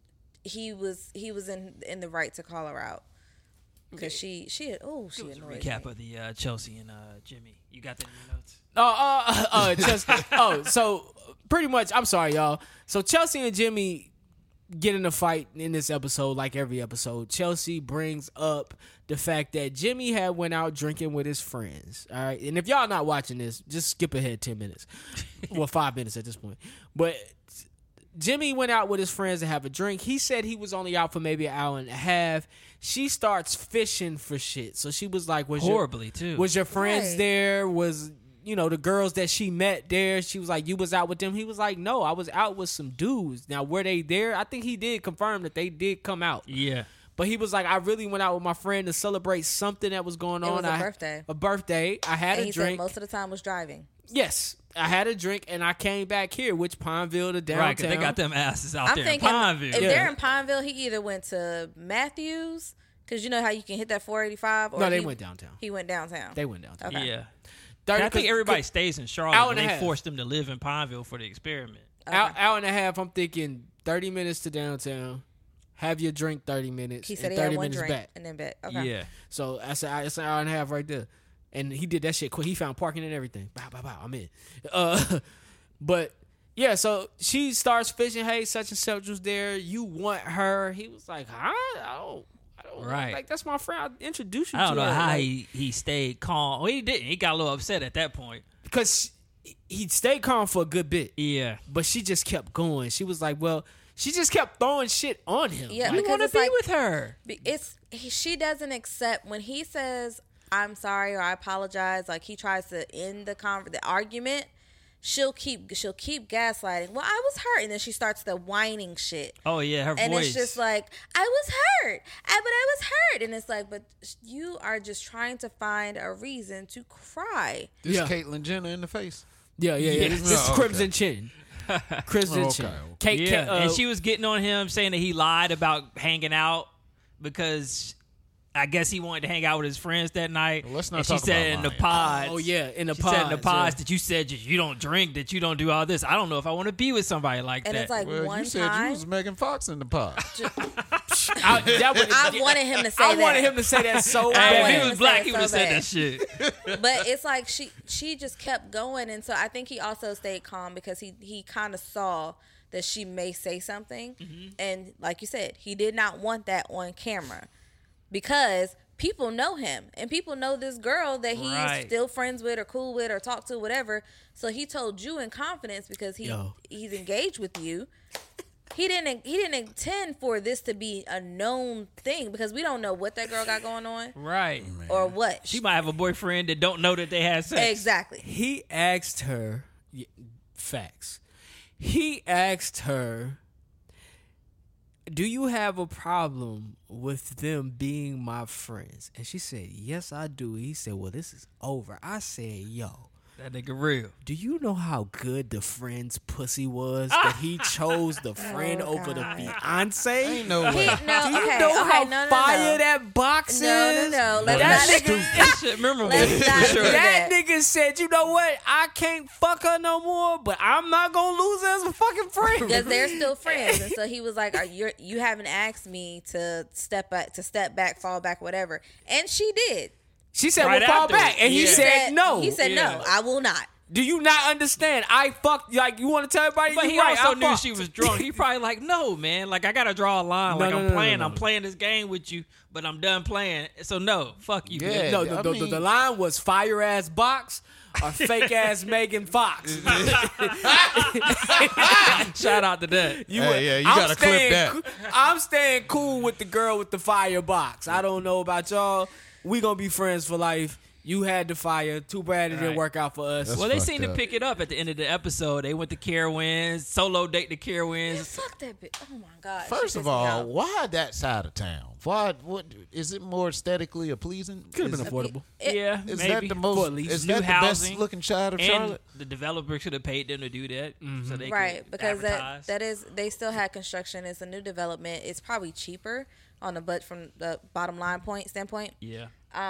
he was he was in in the right to call her out because she she oh she annoyed Recap me. of the uh, Chelsea and uh, Jimmy. You got that in your notes? Oh, uh, uh, just, oh, so pretty much, I'm sorry, y'all. So Chelsea and Jimmy get in a fight in this episode, like every episode. Chelsea brings up the fact that Jimmy had went out drinking with his friends. All right, and if y'all not watching this, just skip ahead ten minutes, well, five minutes at this point. But Jimmy went out with his friends to have a drink. He said he was only out for maybe an hour and a half. She starts fishing for shit. So she was like, "Was Horribly, your, too. Was your friends Right. there? Was you know the girls that she met there?" She was like, "You was out with them." He was like, "No, I was out with some dudes." Now, were they there? I think he did confirm that they did come out. Yeah. But he was like, "I really went out with my friend to celebrate something that was going It on. was a I- birthday. A birthday. I had And a he drink. said most of the time was driving. Yes, I had a drink and I came back here, which Pineville to downtown. Right, because they got them asses out I'm there thinking in Pineville. if Yeah. they're in Pineville, he either went to Matthews because you know how you can hit that four eighty-five. Or No, they he- went downtown. He went downtown. They went downtown. Okay. Yeah. thirty I think everybody stays in Charlotte, hour but and a they half. forced them to live in Pineville for the experiment. Hour, hour and a half. I'm thinking thirty minutes to downtown. Have your drink thirty minutes. He said and he thirty had one minutes drink back. and then back. Okay. Yeah. So that's a, it's an hour and a half right there. And he did that shit quick. He found parking and everything. Bow, bow, bow. I'm in. Uh, but yeah, so she starts fishing. Hey, such and such was there. You want her? He was like, huh? I don't. I don't Right. Like that's my friend. I introduced you I to don't know her. how Like, he, he stayed calm. Well, he didn't. He got a little upset at that point. because he stayed calm for a good bit. Yeah. But she just kept going. She was like, well, she just kept throwing shit on him. Yeah, We because want to it's be like, with her. Be- It's he, she doesn't accept when he says I'm sorry or I apologize. Like he tries to end the conver- the argument. She'll keep she'll keep gaslighting. Well, I was hurt, and then she starts the whining shit. Oh, yeah, her And voice. it's just like I was hurt, I, but I was hurt, and it's like, but you are just trying to find a reason to cry. This Yeah. Caitlyn Jenner in the face. Yeah, yeah, yeah. Yes. This, this is Oh, Crimson okay. Chin. Crimson Oh, okay. Chin. Kate, yeah. Kate, uh, and she was getting on him saying that he lied about hanging out because I guess he wanted to hang out with his friends that night. Well, let's not and she talk said about in the lying. pods. Oh, yeah, in the she said in the pods, pods yeah. that you said that you don't drink, that you don't do all this. I don't know if I want to be with somebody like And that. it's like Well, one you said time. you was Megan Fox in the pod. I, that would, I wanted him to say I that. wanted him to say that so I Hey, bad. wanted if him he was to black, say he it would have so said bad. that shit. But it's like she she just kept going, and so I think he also stayed calm because he he kind of saw that she may say something, Mm-hmm. and like you said, he did not want that on camera because people know him and people know this girl that he Right. is still friends with or cool with or talk to, whatever. So he told you in confidence because he Yo. he's engaged with you. He didn't he didn't intend for this to be a known thing because we don't know what that girl got going on Right. or what. She might have a boyfriend that don't know that they had sex. Exactly. He asked her, y- facts. He asked her, do you have a problem with them being my friends? And she said, yes, I do. He said, well, this is over. I said, yo, That nigga real. do you know how good the friend's pussy was that he chose the friend Oh, over the God. fiance? Ain't no He, way. no, Do you okay, know okay, how no, no, fire no. that box No, no, is? no. Let's That not. nigga- That shit memorable. Let's not for sure. do That that. nigga said, you know what? I can't fuck her no more, but I'm not gonna lose her as a fucking friend. Because they're still friends, and so he was like, "Are you? You haven't asked me to step back, to step back, fall back, whatever." And she did. She said, Right well, fall after. back. And he Yeah. said, no. He said, Yeah. "No, I will not." Do you not understand? I fucked, like, you want to tell everybody But you he right, also I knew fucked. she was drunk. He probably like, no, man. Like, I gotta draw a line. No, like, no, I'm no, no, playing. no, I'm no. playing this game with you, but I'm done playing. So no, fuck you. Yeah. bitch. No, I the, the, the, mean- the line was fire ass box or fake ass Megan Fox. Shout out to that. You Hey, would- yeah, you I'm gotta clip staying that. coo- I'm staying cool with the girl with the fire box. I don't know about y'all. We gonna be friends for life. You had the fire. Too bad it didn't Right. work out for us. That's Well, they fucked seem to up. pick it up at the end of the episode. They went to Carowinds, solo date to Carowinds. Fuck that bitch. Oh my god. she First of pissed me all, off. why that side of town? Why? What is it more aesthetically pleasing? Could have been Is- affordable. It- Yeah, Is maybe. that the For most? at least Is new that the housing best looking side of and Charlotte? the developer should have paid them to do that, so they right, could because that advertise. that is they still had construction. It's a new development. It's probably cheaper on the but from the bottom line point standpoint. yeah.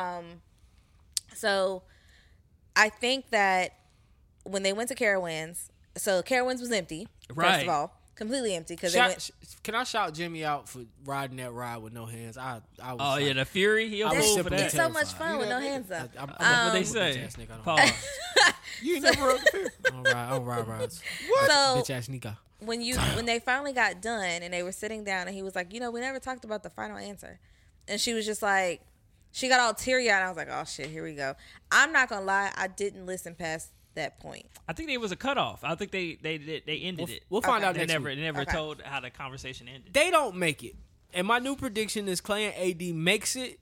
So I think that when they went to Carowinds, so Carowinds was empty. First Right. of all, completely empty because they Shout, went. sh- can I shout Jimmy out for riding that ride with no hands? I, I was. Oh like, yeah, the Fury. He a I was fool for simply that. It's so much terrified. fun with no Yeah, hands up. I'm, That's what they I'm a say. bitch ass nigga. I don't- Pause. You ain't never rode the fear. I don't ride. I don't ride rides. So Bitch ass nigga. when you when they finally got done and they were sitting down and he was like, you know, we never talked about the final answer, and she was just like, she got all teary eyed. And I was like, oh shit, here we go. I'm not gonna lie, I didn't listen past that point. I think it was a cutoff. I think they they they, they ended We'll, it. we'll find Okay. out They next never week. they never Okay. told how the conversation ended. They don't make it, and my new prediction is Clay and A D makes it,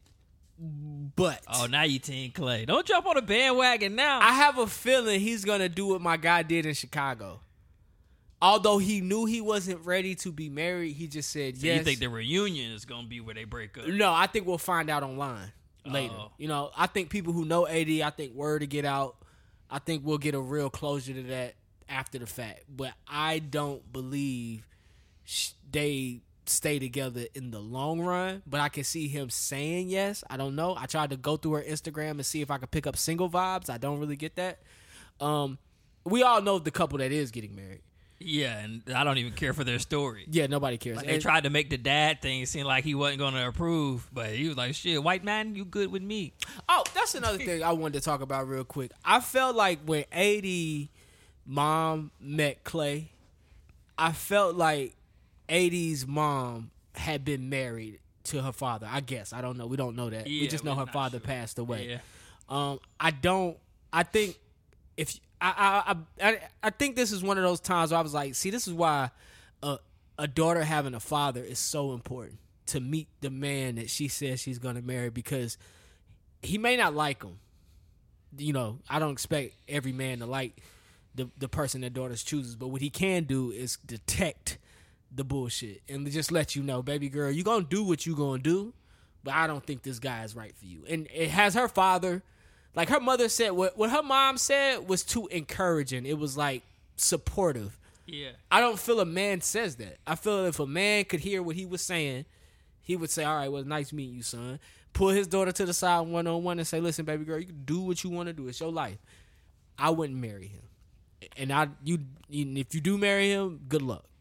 but Oh, now you Team Clay. Don't jump on the bandwagon now. I have a feeling he's gonna do what my guy did in Chicago. Although he knew he wasn't ready to be married, he just said so yes. you think the reunion is gonna be where they break up? No, I think we'll find out online later. Oh. You know, I think people who know A D, I think word to get out. I think we'll get a real closure to that after the fact. But I don't believe sh- they stay together in the long run. But I can see him saying yes. I don't know. I tried to go through her Instagram and see if I could pick up single vibes. I don't really get that. Um, we all know the couple that is getting married. Yeah, and I don't even care for their story. Yeah, nobody cares. Like, they And- tried to make the dad thing seem like he wasn't going to approve, but he was like, "Shit, white man, you good with me?" Oh, that's another thing I wanted to talk about real quick. I felt like when A D mom met Clay, I felt like A D's mom had been married to her father. I guess. I don't know. We don't know that. we Yeah, just know we're her not father sure. passed away. Yeah. Um, I don't. I think if I I, I I think this is one of those times where I was like, see, this is why a a daughter having a father is so important to meet the man that she says she's gonna marry, because he may not like him. You know, I don't expect every man to like the the person their daughters chooses, but what he can do is detect the bullshit and just let you know, baby girl, you gonna do what you gonna do, but I don't think this guy is right for you. And it has her father. Like her mother said, what what her mom said was too encouraging. It was like supportive. Yeah. I don't feel a man says that. I feel if a man could hear what he was saying, he would say, all right, well, nice meeting you, son. Pull his daughter to the side one on one and say, listen, baby girl, you can do what you want to do. It's your life. I wouldn't marry him. And I you, you if you do marry him, good luck.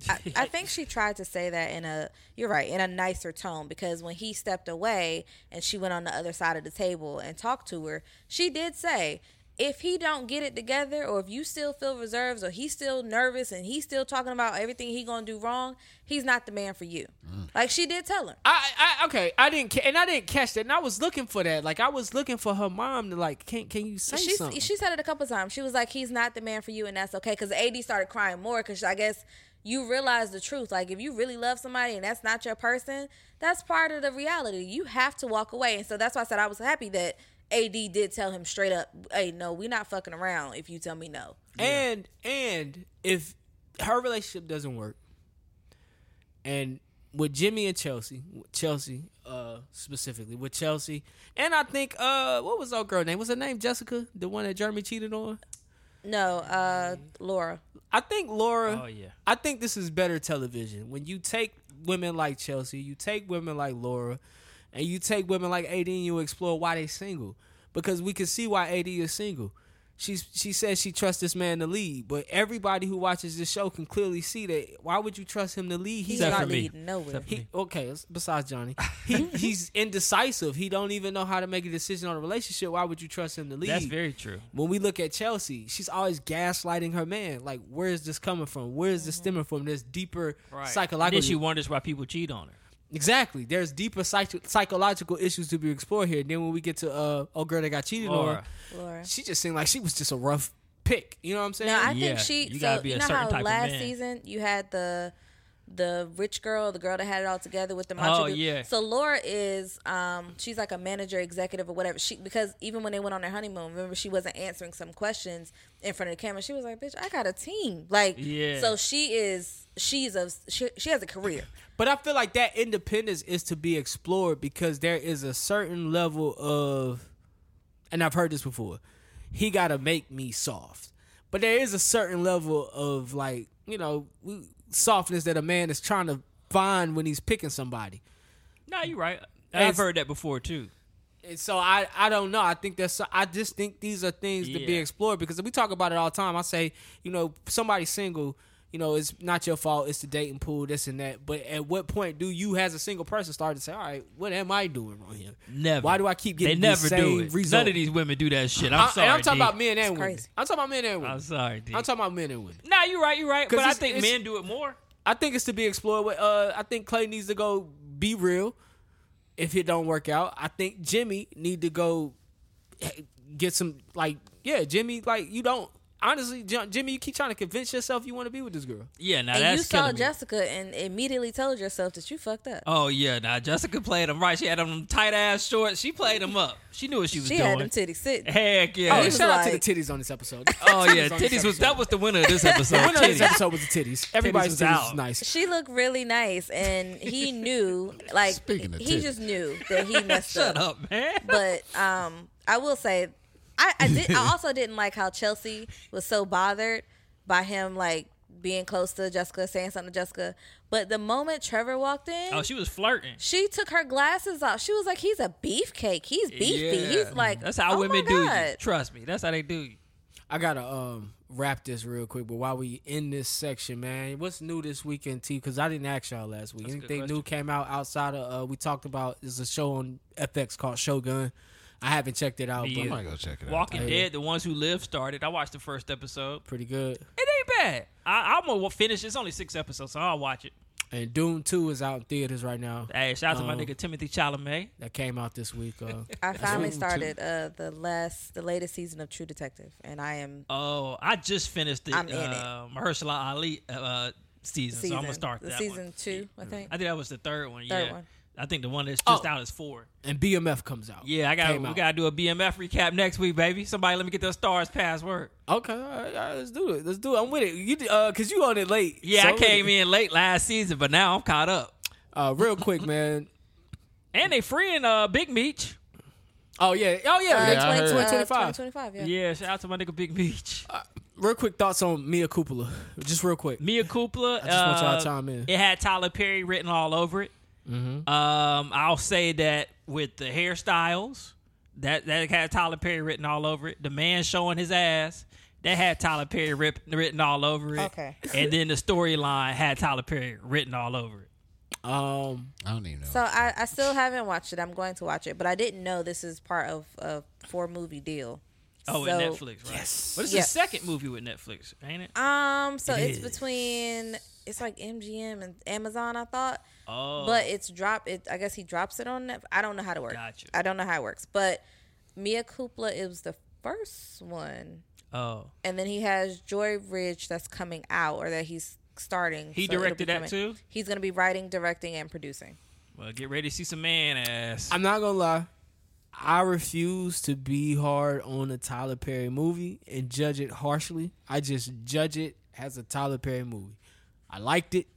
I, I think she tried to say that in a, you're right, in a nicer tone, because when he stepped away and she went on the other side of the table and talked to her, she did say, if he don't get it together, or if you still feel reserves, or he's still nervous and he's still talking about everything he gonna do wrong, he's not the man for you. Mm. Like, she did tell him. I, I okay, I didn't, ca- and I didn't catch that, and I was looking for that. Like, I was looking for her mom to like, can can you say She's, something? she said it a couple times. She was like, he's not the man for you, and that's okay. Because A D started crying more, because I guess you realize the truth. Like, if you really love somebody and that's not your person, that's part of the reality. You have to walk away. And so that's why I said I was happy that A D did tell him straight up, hey, no, we're not fucking around if you tell me no. And and if her relationship doesn't work, and with Jimmy and Chelsea, Chelsea uh, specifically, with Chelsea, and I think, uh, what was that girl name? Was her name Jessica, the one that Jeremy cheated on? No, uh, Laura. I think Laura. Oh, yeah. I think this is better television. When you take women like Chelsea, you take women like Laura, and you take women like A D and you explore why they single. Because we can see why A D is single. She's, she says she trusts this man to lead, but everybody who watches this show can clearly see that. Why would you trust him to lead? He's He's not not me. leading nowhere. Except for He, okay, besides Johnny, he, he's indecisive. He don't even know how to make a decision on a relationship. Why would you trust him to lead? That's very true. When we look at Chelsea, she's always gaslighting her man. Like, where is this coming from? Where is this stemming from? There's deeper Right. psychological. And then she wonders why people cheat on her. Exactly. There's deeper psych- psychological issues to be explored here. Then when we get to uh, oh girl that got cheated Laura. on, Laura. she just seemed like she was just a rough pick. You know what I'm saying? No, I Yeah, think she. you so gotta be you a know certain how type of last man. season you had the the rich girl, the girl that had it all together with the Oh, macho dude. yeah. So Laura is, um, she's like a manager, executive, or whatever. She because even when they went on their honeymoon, remember she wasn't answering some questions in front of the camera. She was like, "Bitch, I got a team." Like, Yeah. So she is. She's a. She, she has a career. But I feel like that independence is to be explored because there is a certain level of, and I've heard this before, he got to make me soft. But there is a certain level of, like, you know, softness that a man is trying to find when he's picking somebody. No, you're right. It's- I've heard that before, too. And so I, I don't know. I think that's I just think these are things to be Yeah. explored because we talk about it all the time. I say, you know, somebody's single, you know, it's not your fault. It's the dating pool, this and that. But at what point do you, as a single person, start to say, all right, what am I doing wrong here? Never. Why do I keep getting They never the same do it. result? None of these women do that shit. I'm I, sorry, and I'm talking D. about men and women. crazy. I'm talking about men and women. I'm sorry, D. I'm talking about men and women. Nah, you're right. You're right. 'Cause But I it's- think it's- men do it more. I think it's to be explored. With, uh, I think Clay needs to go be real. If it don't work out, I think Jimmy need to go get some, like, yeah, Jimmy, like, you don't, honestly, J- Jimmy, you keep trying to convince yourself you want to be with this girl. Yeah, now and that's you saw killing me. Jessica and immediately told yourself that you fucked up. Oh, yeah. Now, Jessica played him right. She had them tight-ass shorts. She played him up. She knew what she was she doing. had them titties sitting. Heck, yeah. Oh, he was shout out to like- the titties on this episode. Oh, yeah. on this Titties was, episode. that was the winner of this episode. The winner of this Titties. episode was the titties. Everybody's was titties out. was nice. She looked really nice, and he knew, like, Speaking of he titties. just knew that he messed Shut up. up, man. But um, I will say, I I, did, I also didn't like how Chelsea was so bothered by him, like, being close to Jessica, saying something to Jessica. But the moment Trevor walked in, Oh, she was flirting. she took her glasses off. She was like, "He's a beefcake. He's beefy." Yeah. He's like, That's how oh women my do you. God. Trust me. That's how they do you. I gotta um wrap this real quick, but while we in this section, man, what's new this weekend, T? Because I didn't ask y'all last week. That's a good Anything new came out outside of uh, we talked about? There's a show on F X called Shogun. I haven't checked it out, Me but I either. might go check it out. Walking Hey. Dead, the ones who live started. I watched the first episode. pretty good. It ain't bad. I, I'm gonna finish. It's only six episodes, so I'll watch it. And Doom two is out in theaters right now. Hey, shout out to my Um, nigga Timothy Chalamet. That came out this week. Uh, I finally Doom two. started uh, the last, the latest season of True Detective, and I am Oh, I just finished the I'm in it. uh, Mahershala Ali uh, season, season so I'm gonna start the that season one. two. I think. I think that was the third one. Third yeah, one. I think the one that's just Oh. out is four. And B M F comes out. Yeah, I got. Came We out. gotta do a B M F recap next week, baby. Somebody let me get those stars password. Okay, all right, all right, let's do it. Let's do it. I'm with it. You uh, cause you on it late. Yeah, so I I'm with came it. in late last season, but now I'm caught up. Uh, real quick, man. And they freeing uh Big Meech. Oh yeah, oh yeah. Uh, they- Yeah, I heard. twenty twenty twenty-five. twenty-five, yeah. Yeah, shout out to my nigga Big Meech. Real quick thoughts on Mia Cooper, just real quick. Mia Kupla. I just want y'all uh, to chime in. It had Tyler Perry written all over it. Mm-hmm. Um, I'll say that with the hairstyles, that that had Tyler Perry written all over it. The man showing his ass, that had Tyler Perry rip, written all over it. Okay. And then the storyline had Tyler Perry written all over it. Um, I don't even know. So I, I still haven't watched it. I'm going to watch it, but I didn't know this is part of a four movie deal. Oh, so, with Netflix, right? Yes. But it's Yes. the second movie with Netflix, ain't it? Um, so It it's is. between it's like M G M and Amazon, I thought. Oh. But it's drop it I guess he drops it on Netflix. I don't know how to work. Gotcha. I don't know how it works. But Mia Kupla is the first one. Oh. And then he has Joy Ridge that's coming out or that he's starting. He so it'll be directed that coming. too? He's gonna be writing, directing, and producing. Well, get ready to see some man ass. I'm not gonna lie. I refuse to be hard on a Tyler Perry movie and judge it harshly. I just judge it as a Tyler Perry movie. I liked it.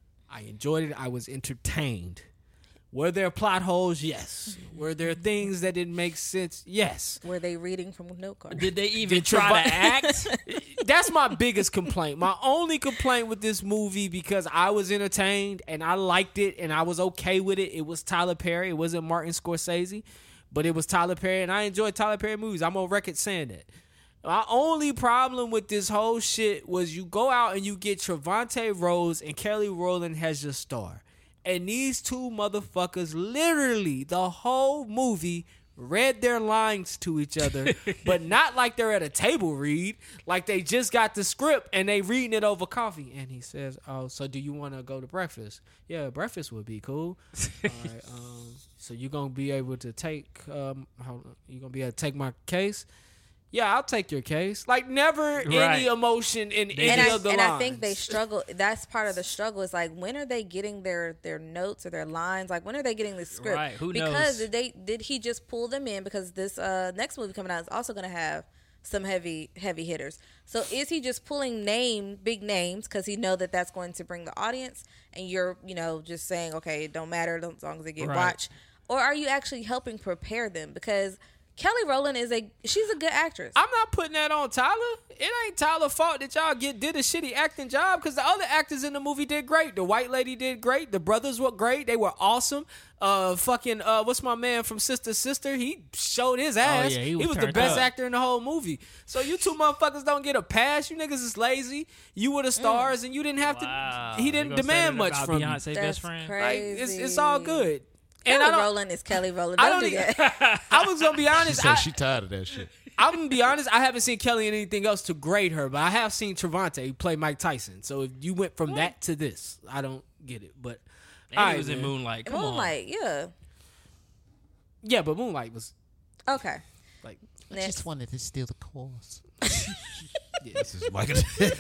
I enjoyed it. I was entertained. Were there plot holes? Yes. Were there things that didn't make sense? Yes. Were they reading from note cards? Did they even Did try Travi- to act? That's my biggest complaint. My only complaint with this movie, because I was entertained and I liked it and I was okay with it. It was Tyler Perry. It wasn't Martin Scorsese, but it was Tyler Perry, and I enjoy Tyler Perry movies. I'm on record saying that. My only problem with this whole shit was you go out and you get Trevante Rhodes and Kelly Rowland as your star. And these two motherfuckers literally the whole movie read their lines to each other, but not like they're at a table read, like they just got the script and they reading it over coffee. And he says, "Oh, so do you want to go to breakfast?" "Yeah, breakfast would be cool." "All right, um, so you gonna be able to take um, how you gonna be able to take my case?" "Yeah, I'll take your case." Like never Right. any emotion in any and I, of the and lines. I think they struggle. That's part of the struggle. Is like, when are they getting their their notes or their lines? Like, when are they getting the script? Right, who because knows? did they did he just pull them in? Because this uh, next movie coming out is also going to have some heavy heavy hitters. So is he just pulling name big names because he know that that's going to bring the audience, and you're you know just saying, okay, it don't matter as long as they get Right. watched, or are you actually helping prepare them? Because Kelly Rowland is a she's a good actress. I'm not putting that on Tyler. It ain't Tyler's fault that y'all get did a shitty acting job, because the other actors in the movie did great. The white lady did great. The brothers were great. They were awesome. Uh, fucking uh, what's my man from Sister Sister? He showed his ass. yeah, he was the turned best up. actor in the whole movie. So you two motherfuckers don't get a pass. You niggas is lazy. You were the stars, and you didn't have Wow. to. He You didn't gonna say demand that much about from you. Beyonce That's best friend. crazy. Like it's it's all good. And Kelly I don't. Rowland is Kelly Rowland. I Don't, don't do e- that. I was gonna be She honest. said I, she tired of that shit. I'm gonna be honest. I haven't seen Kelly in anything else to grade her, but I have seen Trevante play Mike Tyson. So if you went from that to this, I don't get it. But And all he right, was in man. Moonlight. Come Moonlight, yeah. Yeah, but Moonlight was Okay. like Next. wanted to steal the course. yeah. This is Michael.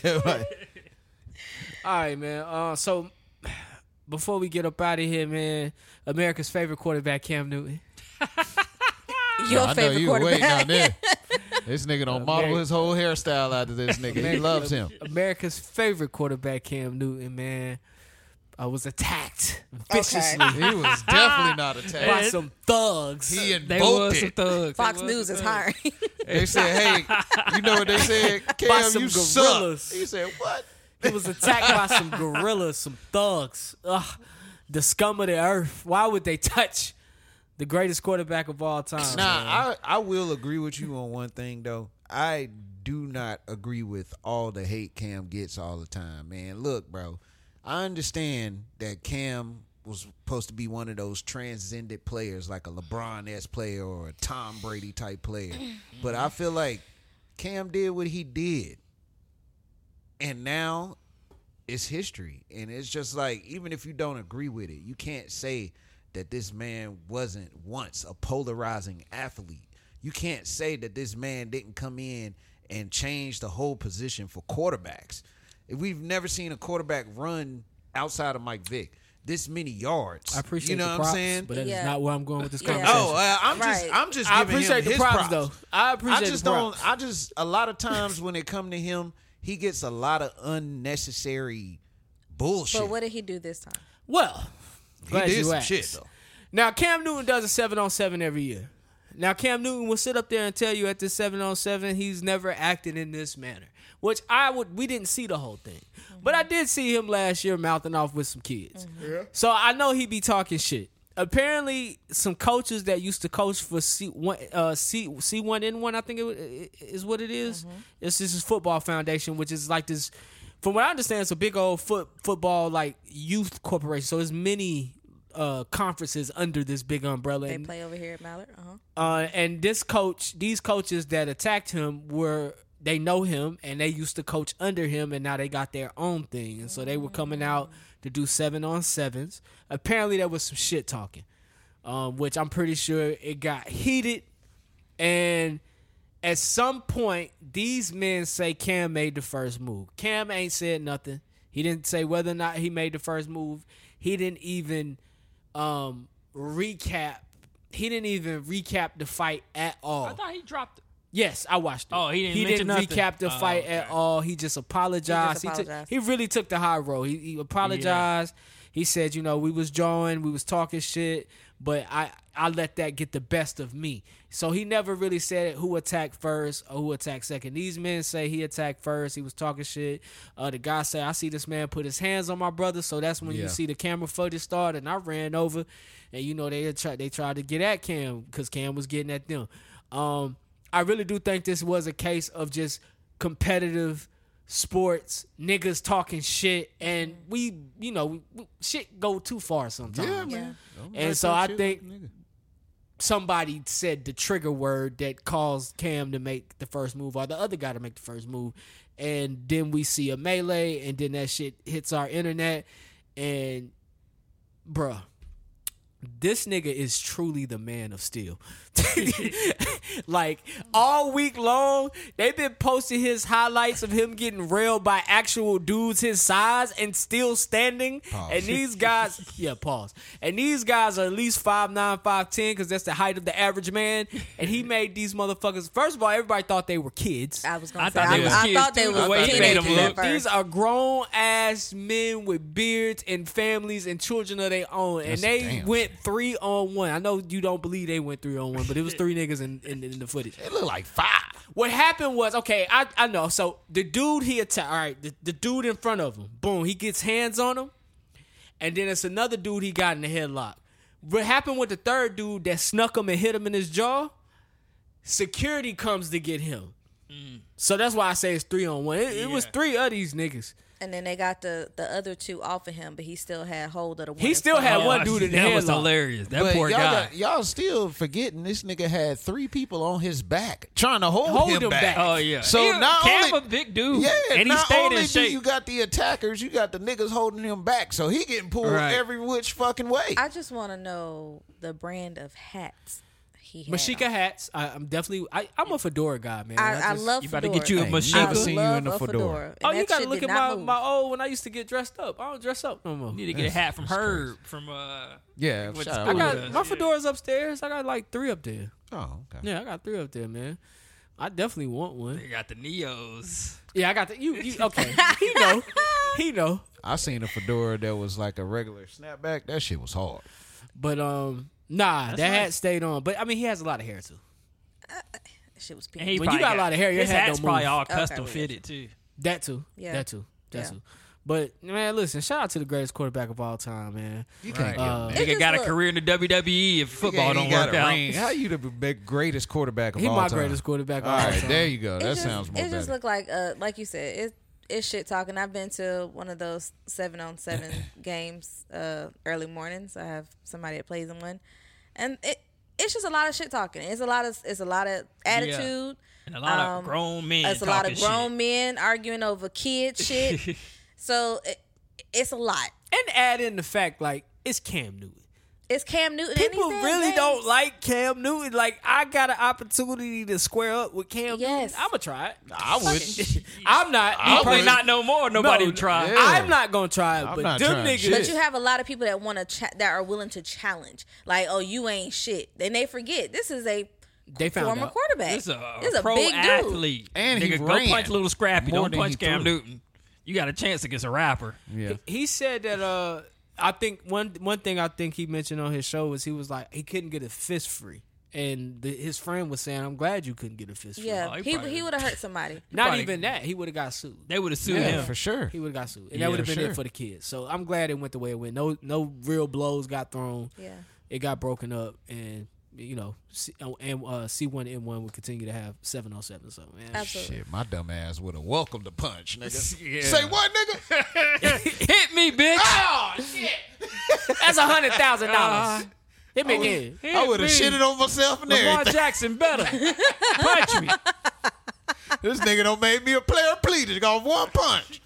All right, man. Uh, so before we get up out of here, man, America's favorite quarterback, Cam Newton. Your I know favorite you were waiting on quarterback. this. This nigga don't model his whole hairstyle after this nigga. He loves him. America's favorite quarterback, Cam Newton, man, uh, was attacked viciously He was definitely not by attacked. some thugs. He They invoked was some it. thugs. They Fox was News some is thugs. hiring. They said, "Hey, you know what they said? By Cam, some you gorillas. suck." He said, "What?" He was attacked by some gorillas, some thugs. Ugh, the scum of the earth. Why would they touch the greatest quarterback of all time? Nah, man? I I will agree with you on one thing though. I do not agree with all the hate Cam gets all the time, man. Look, bro, I understand that Cam was supposed to be one of those transcendent players, like a LeBron-esque player or a Tom Brady type player, but I feel like Cam did what he did, and now it's history. And it's just like, even if you don't agree with it, you can't say that this man wasn't once a polarizing athlete. You can't say that this man didn't come in and change the whole position for quarterbacks. We've never seen a quarterback run outside of Mike Vick this many yards. I appreciate you know the what props, I'm saying? but that is Yeah. not where I'm going with this Yeah. conversation. Oh, uh, I'm just Right. I'm just I giving appreciate him the his props, props, though. I appreciate I just the don't. props. I just a lot of times when it come to him, he gets a lot of unnecessary bullshit. But what did he do this time? Well, he glad did you some asked. shit though. Now, Cam Newton does a seven on seven every year. Now, Cam Newton will sit up there and tell you at this seven on seven he's never acted in this manner, which I would. We didn't see the whole thing, but I did see him last year mouthing off with some kids. So I know he be talking shit. apparently some coaches that used to coach for C one, uh, C C one N one, I think it, it is what it is. Mm-hmm. It's this is Football Foundation, which is like this. From what I understand, it's a big old foot football like youth corporation. So there's many uh, conferences under this big umbrella. They and, play over here at Mallard. Uh-huh. uh, and this coach, these coaches that attacked him were. They know him, and they used to coach under him, and now they got their own thing. And so they were coming out to do seven on sevens. Apparently, there was some shit talking, um, which I'm pretty sure it got heated. And at some point, these men say Cam made the first move. Cam ain't said nothing. He didn't say whether or not he made the first move. He didn't even um, recap. He didn't even recap the fight at all. I thought he dropped it. Yes, I watched it. Oh, he didn't He mention didn't nothing? recap the Oh, fight okay. at all. He just apologized. He just took- apologized. He, really took the high road. He, he apologized. He said, you know, we was jawing, we was talking shit, but I I let that get the best of me. So he never really said who attacked first or who attacked second. These men say he attacked first. He was talking shit. Uh, the guy said, I see this man put his hands on my brother. So that's when Yeah. you see the camera footage start. And I ran over, and you know they had tried they tried to get at Cam because Cam was getting at them. Um, I really do think this was a case of just competitive sports, niggas talking shit, and we, you know, we, we, shit go too far sometimes. Yeah, Yeah. man. Don't And let so that I shit think- up, nigga. Somebody said the trigger word that caused Cam to make the first move, or the other guy to make the first move, and then we see a melee, and then that shit hits our internet, and bruh, this nigga is truly the man of steel. Like, all week long, they've been posting his highlights of him getting railed by actual dudes his size and still standing. Pause. And these guys, yeah, pause. And these guys are at least five nine, five ten, because that's the height of the average man. And he made these motherfuckers, first of all, everybody thought they were kids. I was gonna I say, thought I, they was I kids, thought they too. were The way he made teenagers them at look. first. These are grown ass men with beards and families and children of their own, and That's they damn went three on one. I know you don't believe they went three on one, but it was three niggas in, in, in the footage. It look like five. What happened was, okay, I I know. So the dude he attacked, all right, the, the dude in front of him, boom, he gets hands on him, and then it's another dude he got in the headlock. What happened with the third dude that snuck him and hit him in his jaw? Security comes to get him. So that's why I say it's three on one. It, it was Yeah. three of these niggas. And then they got the, the other two off of him, but he still had hold of the one. He in still front had of him. one dude in the That was headlock. hilarious. That But poor y'all, guy. got- y'all still forgetting this nigga had three people on his back trying to hold, Hold him, him back. back. Oh yeah. So He- not Cam only- a big dude. Yeah, and he not stayed only in do shape. you got the attackers, you got the niggas holding him back. So he getting pulled Right. every which fucking way. I just want to know the brand of hats he had. Mashika on. hats. I, I'm definitely. I, I'm a fedora guy, man. I, I just- love you better fedora. get you a Hey, Mashika. I I seen you love in a fedora. and Oh, you that gotta shit look did at not my, move. my old when I used to get dressed up. I don't dress up no more. Need to get a hat from That's Herb from uh yeah, With shout the out. I Ooh, got yeah. my fedoras upstairs. I got like three up there. Oh, okay. Yeah, I got three up there, man. I definitely want one. they got the Neos. Yeah, I got the you. you okay, he know. He know. I seen a fedora that was like a regular snapback. That shit was hard. But um, nah, That's that hat nice. stayed on. But I mean, he has a lot of hair too. That shit was And he pink. When you probably got a lot of hair, your his hat hat's don't probably move. all Okay, custom well, fitted too. That too. Yeah. That too. That Yeah. too. But man, listen, shout out to the greatest quarterback of all time, man. You can't Right. get Uh, him. It Nigga just got a look- career in the W W E if football Nigga don't ain't got work a out. ring. How you the b- greatest quarterback of He all my time? greatest quarterback of All all right, time. there you go. It That just, sounds more It just better. looked like, uh, like you said, it it's shit talking. I've been to one of those seven on seven games uh, early mornings. I have somebody that plays in one, and it it's just a lot of shit talking. It's a lot of it's a lot of attitude. And a lot Um, of grown men. It's a lot of talking grown shit. men arguing over kid shit. So it, it's a lot. And add in the fact, like, it's Cam Newton. It's Cam Newton. People and these really damn don't games. like Cam Newton. Like, I got an opportunity to square up with Cam Yes. Newton. I'm going to try it. I wouldn't. I'm not. I Probably wouldn't. not no more. Nobody No, would try. yeah. I'm not going to try it. I'm but not them trying niggas. shit. But you have a lot of people that want to cha- that are willing to challenge. Like, oh, you ain't shit. Then they forget this is a They found former out. quarterback. This is a, This is a pro big dude. athlete. And he Nigga, go ran punch Little Scrappy. more Don't than punch he Cam threw. Newton. You got a chance against a rapper. Yeah. He said that uh I think one one thing I think he mentioned on his show was he was like he couldn't get a fist free. And the, his friend was saying, I'm glad you couldn't get a fist free. Yeah, Oh, he he probably- he would have hurt somebody. Not probably- even that. He would have got sued. They would have sued Yeah, him. for sure. He would have got sued. And Yeah, that would have for been sure. it for the kids. So I'm glad it went the way it went. No no real blows got thrown. Yeah. it got broken up, and you know, C, and uh, C one N one would continue to have seven oh seven. So man, Absolutely. Shit, my dumb ass would have welcomed the punch, nigga. Yeah. Say what, nigga? Hit me, bitch. Oh shit! that's a hundred thousand dollars. Hit me again. Hit I would have me. shitted on myself and Lamar everything. Jackson better. Punch me. This nigga don't make me a player pleaded off one punch.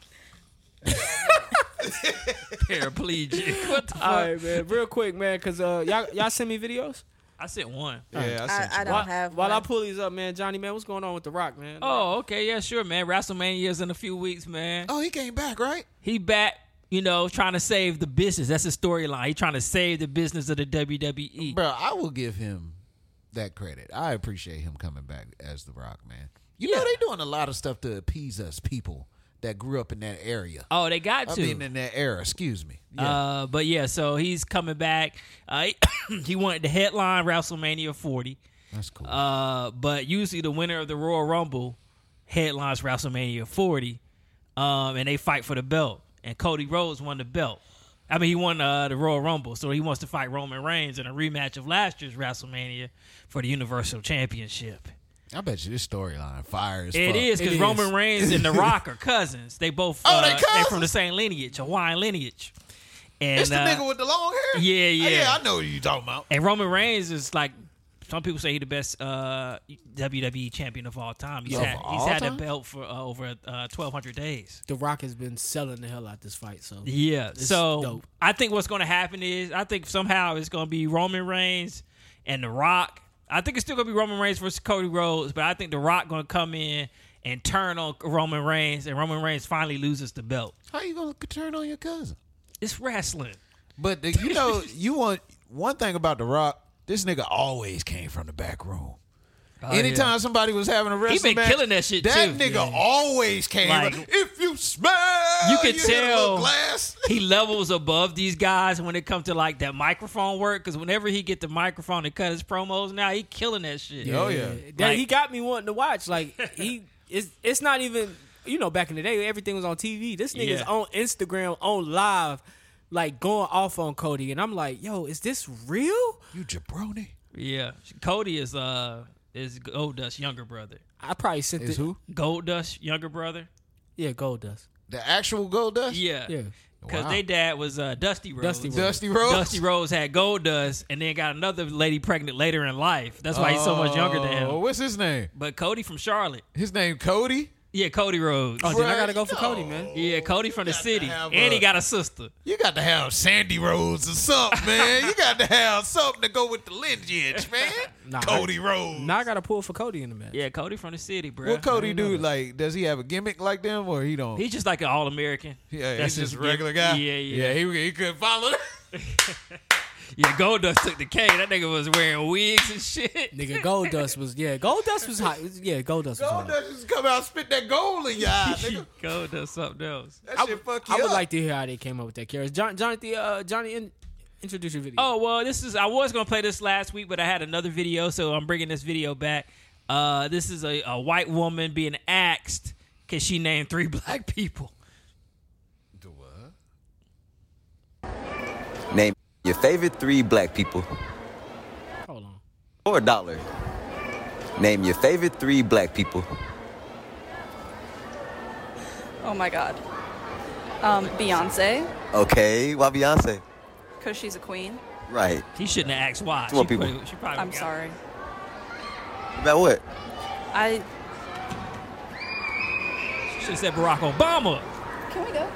Paraplegic. What the fuck? All right, man. Real quick, man, because uh, y'all y'all send me videos. I sent one. Yeah, I, I don't While, have while one. I pull these up, man, Johnny, man, what's going on with The Rock, man? Oh, okay, yeah, sure, man. WrestleMania's in a few weeks, man. Oh, he came back, right? He back, you know, trying to save the business. That's his storyline. He trying to save the business of the W W E. Bro, I will give him that credit. I appreciate him coming back as The Rock, man. You know, they doing a lot of stuff to appease us people that grew up in that area. Oh, they got I to. mean, in that era, excuse me. Yeah. Uh, but yeah, so he's coming back. Uh, he, he wanted to headline WrestleMania forty. That's cool. Uh, but usually the winner of the Royal Rumble headlines WrestleMania forty, um, and they fight for the belt. And Cody Rhodes won the belt. I mean, he won uh, the Royal Rumble, so he wants to fight Roman Reigns in a rematch of last year's WrestleMania for the Universal Championship. I bet you this storyline fire as It fuck. is because It Roman is. Reigns and The Rock are cousins. They both Oh, uh, they they're cousins? from the same lineage, Hawaiian lineage. And It's the uh, nigga with the long hair? yeah, yeah. Oh, yeah, I know what you talking about. And Roman Reigns is like, some people say he's the best uh, W W E champion of all time. He's Of had, he's all had time? the belt for uh, over uh, twelve hundred days. The Rock has been selling the hell out this fight, so Yeah. It's So dope. I think what's going to happen is, I think somehow it's going to be Roman Reigns and The Rock. I think it's still going to be Roman Reigns versus Cody Rhodes, but I think The Rock going to come in and turn on Roman Reigns, and Roman Reigns finally loses the belt. How you going to turn on your cousin? It's wrestling. But the, you know, you want one thing about The Rock. This nigga always came from the back room. Anytime somebody was having a wrestling been match, killing that shit, that too. nigga Yeah. always came. Like, Like, if you smell, You could hit a little tell glass. he levels above these guys when it comes to like that microphone work. Because whenever he get the microphone and cut his promos, now he killing that shit. Oh, yeah. That, Like- he got me wanting to watch. Like he, it's it's not even, you know, back in the day everything was on T V. This nigga's Yeah. on Instagram, on live, like going off on Cody, and I'm like, yo, is this real? You jabroni. Yeah, Cody is uh is Goldust's younger brother. I probably sent Is it. who? Goldust's younger brother. Yeah, Gold Dust. The actual Gold Dust? Yeah, Yeah. Because Wow. their dad was uh, Dusty Rhodes. Dusty Rhodes. Dusty Rhodes? Dusty Rhodes had Goldust, and then got another lady pregnant later in life. That's why he's so much younger than Oh, him. what's his name? But Cody from Charlotte. His name Cody? Yeah, Cody Rhodes. Oh, then I Bruh, gotta go for yo. Cody, man. Yeah, Cody from the got to city, have and he a- got a sister. You got to have Sandy Rhodes or something, man. You got to have something to go with the lineage, man. Nah, Cody Rhodes. Now I gotta pull for Cody in the match. Yeah, Cody from the city, bro. What Cody do? Like, does he have a gimmick like them, or he don't? He's just like an all American. yeah, That's he's just his a regular gimmick. guy. Yeah, yeah. Yeah, he, he couldn't follow that. Yeah, Goldust took the K. That nigga was wearing wigs and shit. Nigga, Gold Dust was yeah, Gold Dust was hot. Yeah, Gold Dust was Gold hot. Dust just come out and spit that gold in your eye, nigga. Goldust something else. That I, shit fuck you I would up. like to hear how they came up with that character. John, Johnny, uh, Johnny, in, introduce your video. Oh well, this is. I was gonna play this last week, but I had another video, so I'm bringing this video back. Uh, this is a, a white woman being axed because she named three black people. The what? Name your favorite three black people Hold on. for a dollar. Name your favorite three black people. Oh my god. Um, Beyonce, Okay, why Beyonce? because she's a queen. Right. He shouldn't have asked why. Two more She people. probably- she probably I'm got- sorry. About what? I. She should have said Barack Obama. Can we go?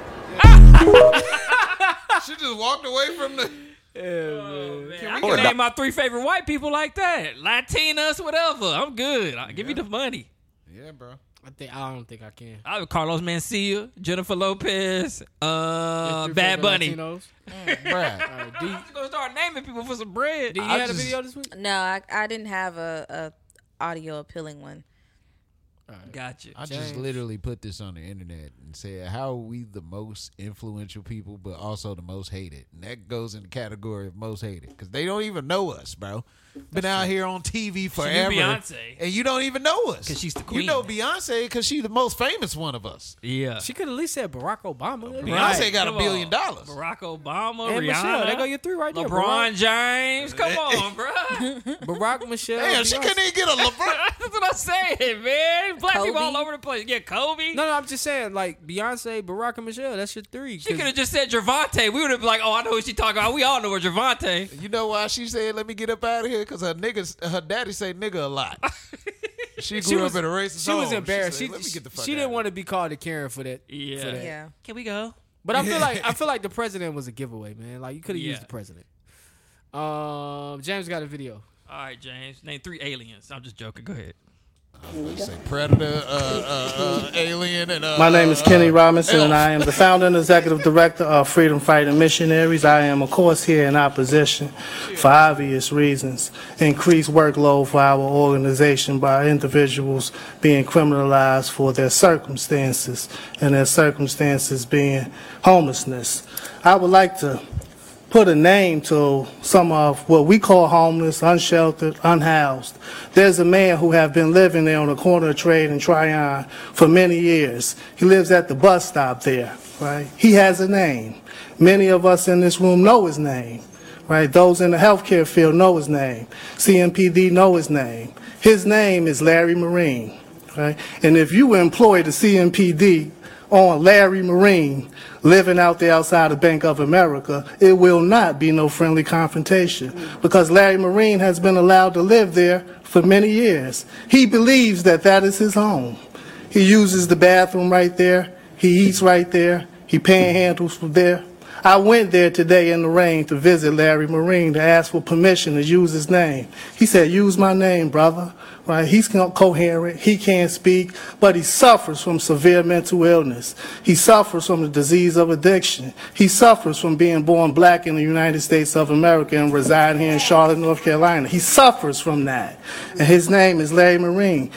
She just walked away from the. Oh, man. I Or can not- name my three favorite white people like that. Latinas, whatever. I'm good. I'll give me the money. Yeah, bro. I think I don't think I can. I have Carlos Mencia, Jennifer Lopez, uh, Three Bad favorite Bunny. Latinos. Bruh. All right, D, I'm just gonna start naming people for some bread. D, you I had just- a video this week? No, I, I didn't have a, a audio appealing one. Gotcha. I James. just literally put this on the internet and said, how are we the most influential people, but also the most hated? And that goes in the category of most hated because they don't even know us, bro. Been out here on T V forever. Beyonce. And you don't even know us. Because she's the queen. You know Beyonce because she's the most famous one of us. Yeah. She could at least said Barack Obama. Beyonce Right. got Come a billion on. dollars. Barack Obama, And Rihanna. Michelle. They go your three right there. LeBron James. Come on, bro. Barack, Michelle. Damn, she Beyonce. couldn't even get a LeBron. That's what I'm saying, man. Black people Kobe. all over the place. Yeah, Kobe. No, no, I'm just saying, like, Beyonce, Barack, and Michelle, that's your three. She could have just said Gervonta. We would have been like, oh, I know what she talking about. We all know where Gervonta. You know why she said, let me get up out of here? Because her niggas, her daddy say nigga a lot. She grew She was, up in a racist she was home. embarrassed. She, She, said, let me get the fuck she out didn't of want to be called a Karen for that. Yeah. For that. Yeah. Can we go? But I feel like I feel like the president was a giveaway, man. Like you could have Yeah. used the president. Um, James got a video. All right, James. Name three aliens. I'm just joking. Go ahead. here. Say predator, uh, uh, uh, alien, and uh, My name is uh, Kenny uh, Robinson, and elf. I am the founder and executive director of Freedom Fighting Missionaries. I am, of course, here in opposition for obvious reasons. Increased workload for our organization by individuals being criminalized for their circumstances, and their circumstances being homelessness. I would like to put a name to some of what we call homeless, unsheltered, unhoused. There's a man who have been living there on the corner of Trade and Tryon for many years. He lives at the bus stop there, right? He has a name. Many of us in this room know his name, right? Those in the healthcare field know his name. C M P D know his name. His name is Larry Marine, right? And if you employ the C M P D on Larry Marine living out there outside of Bank of America, it will not be no friendly confrontation because Larry Marine has been allowed to live there for many years. He believes that that is his home. He uses the bathroom right there. He eats right there. He panhandles from there. I went there today in the rain to visit Larry Marine to ask for permission to use his name. He said, use my name, brother. Right? He's coherent. He can't speak, but he suffers from severe mental illness. He suffers from the disease of addiction. He suffers from being born black in the United States of America and residing here in Charlotte, North Carolina. He suffers from that. And his name is Larry Marine.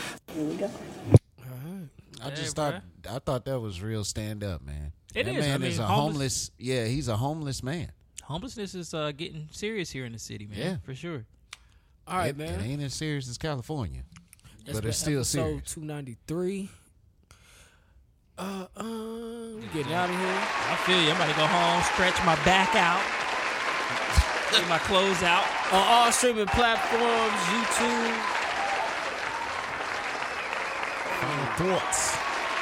I just thought I thought that was real stand up, man. It that is. man I mean, is a homeless- homeless. Yeah, he's a homeless man. Homelessness is uh, getting serious here in the city, man. Yeah. For sure. All right, it, man. It ain't as serious as California, That's but it's been still episode serious. two ninety-three. Uh, uh, we getting out of here. I feel you. I'm about to go home, stretch my back out, get my clothes out. On all streaming platforms, YouTube. Final thoughts.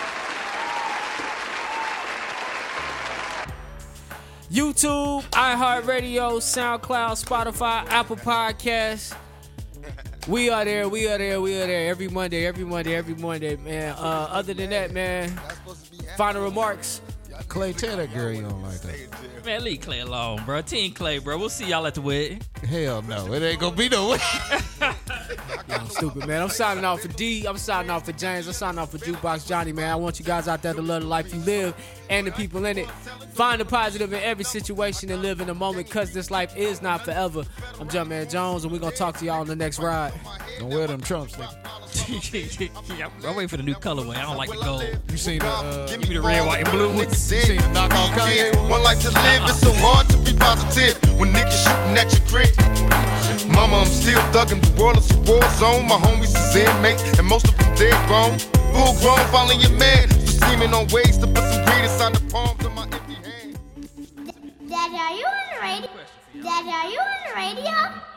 YouTube, iHeartRadio, SoundCloud, Spotify, Apple Podcasts. We are there, we are there, we are there every Monday, every Monday, every Monday, man. Uh, other than that, man, final remarks. Clay, tell that girl you don't like that. Man, leave Clay alone, bro. Team Clay, bro. We'll see y'all at the wedding. Hell no, it ain't gonna be no way. I'm stupid, man. I'm signing off for D. I'm signing off for James. I'm signing off for Jukebox Johnny, man. I want you guys out there to love the life you live and the people in it. Find the positive in every situation and live in the moment because this life is not forever. I'm Jumpman Jones, and we're going to talk to y'all on the next ride. Don't wear them trunks, nigga. I'm waiting for the new colorway. I don't like the gold. You seen the, uh, Give me the red, white, and blue. you seen the knockout Kanye? One life to live, it's so hard to be positive when niggas shooting at your crib. Mama, I'm still thugging, the world is a war zone. My homies is inmates, and most of them dead grown. Full grown, following your man, for scheming on ways to put some greed inside the palms of my empty hands. Dad, are you on the radio? Dad, are you on the radio?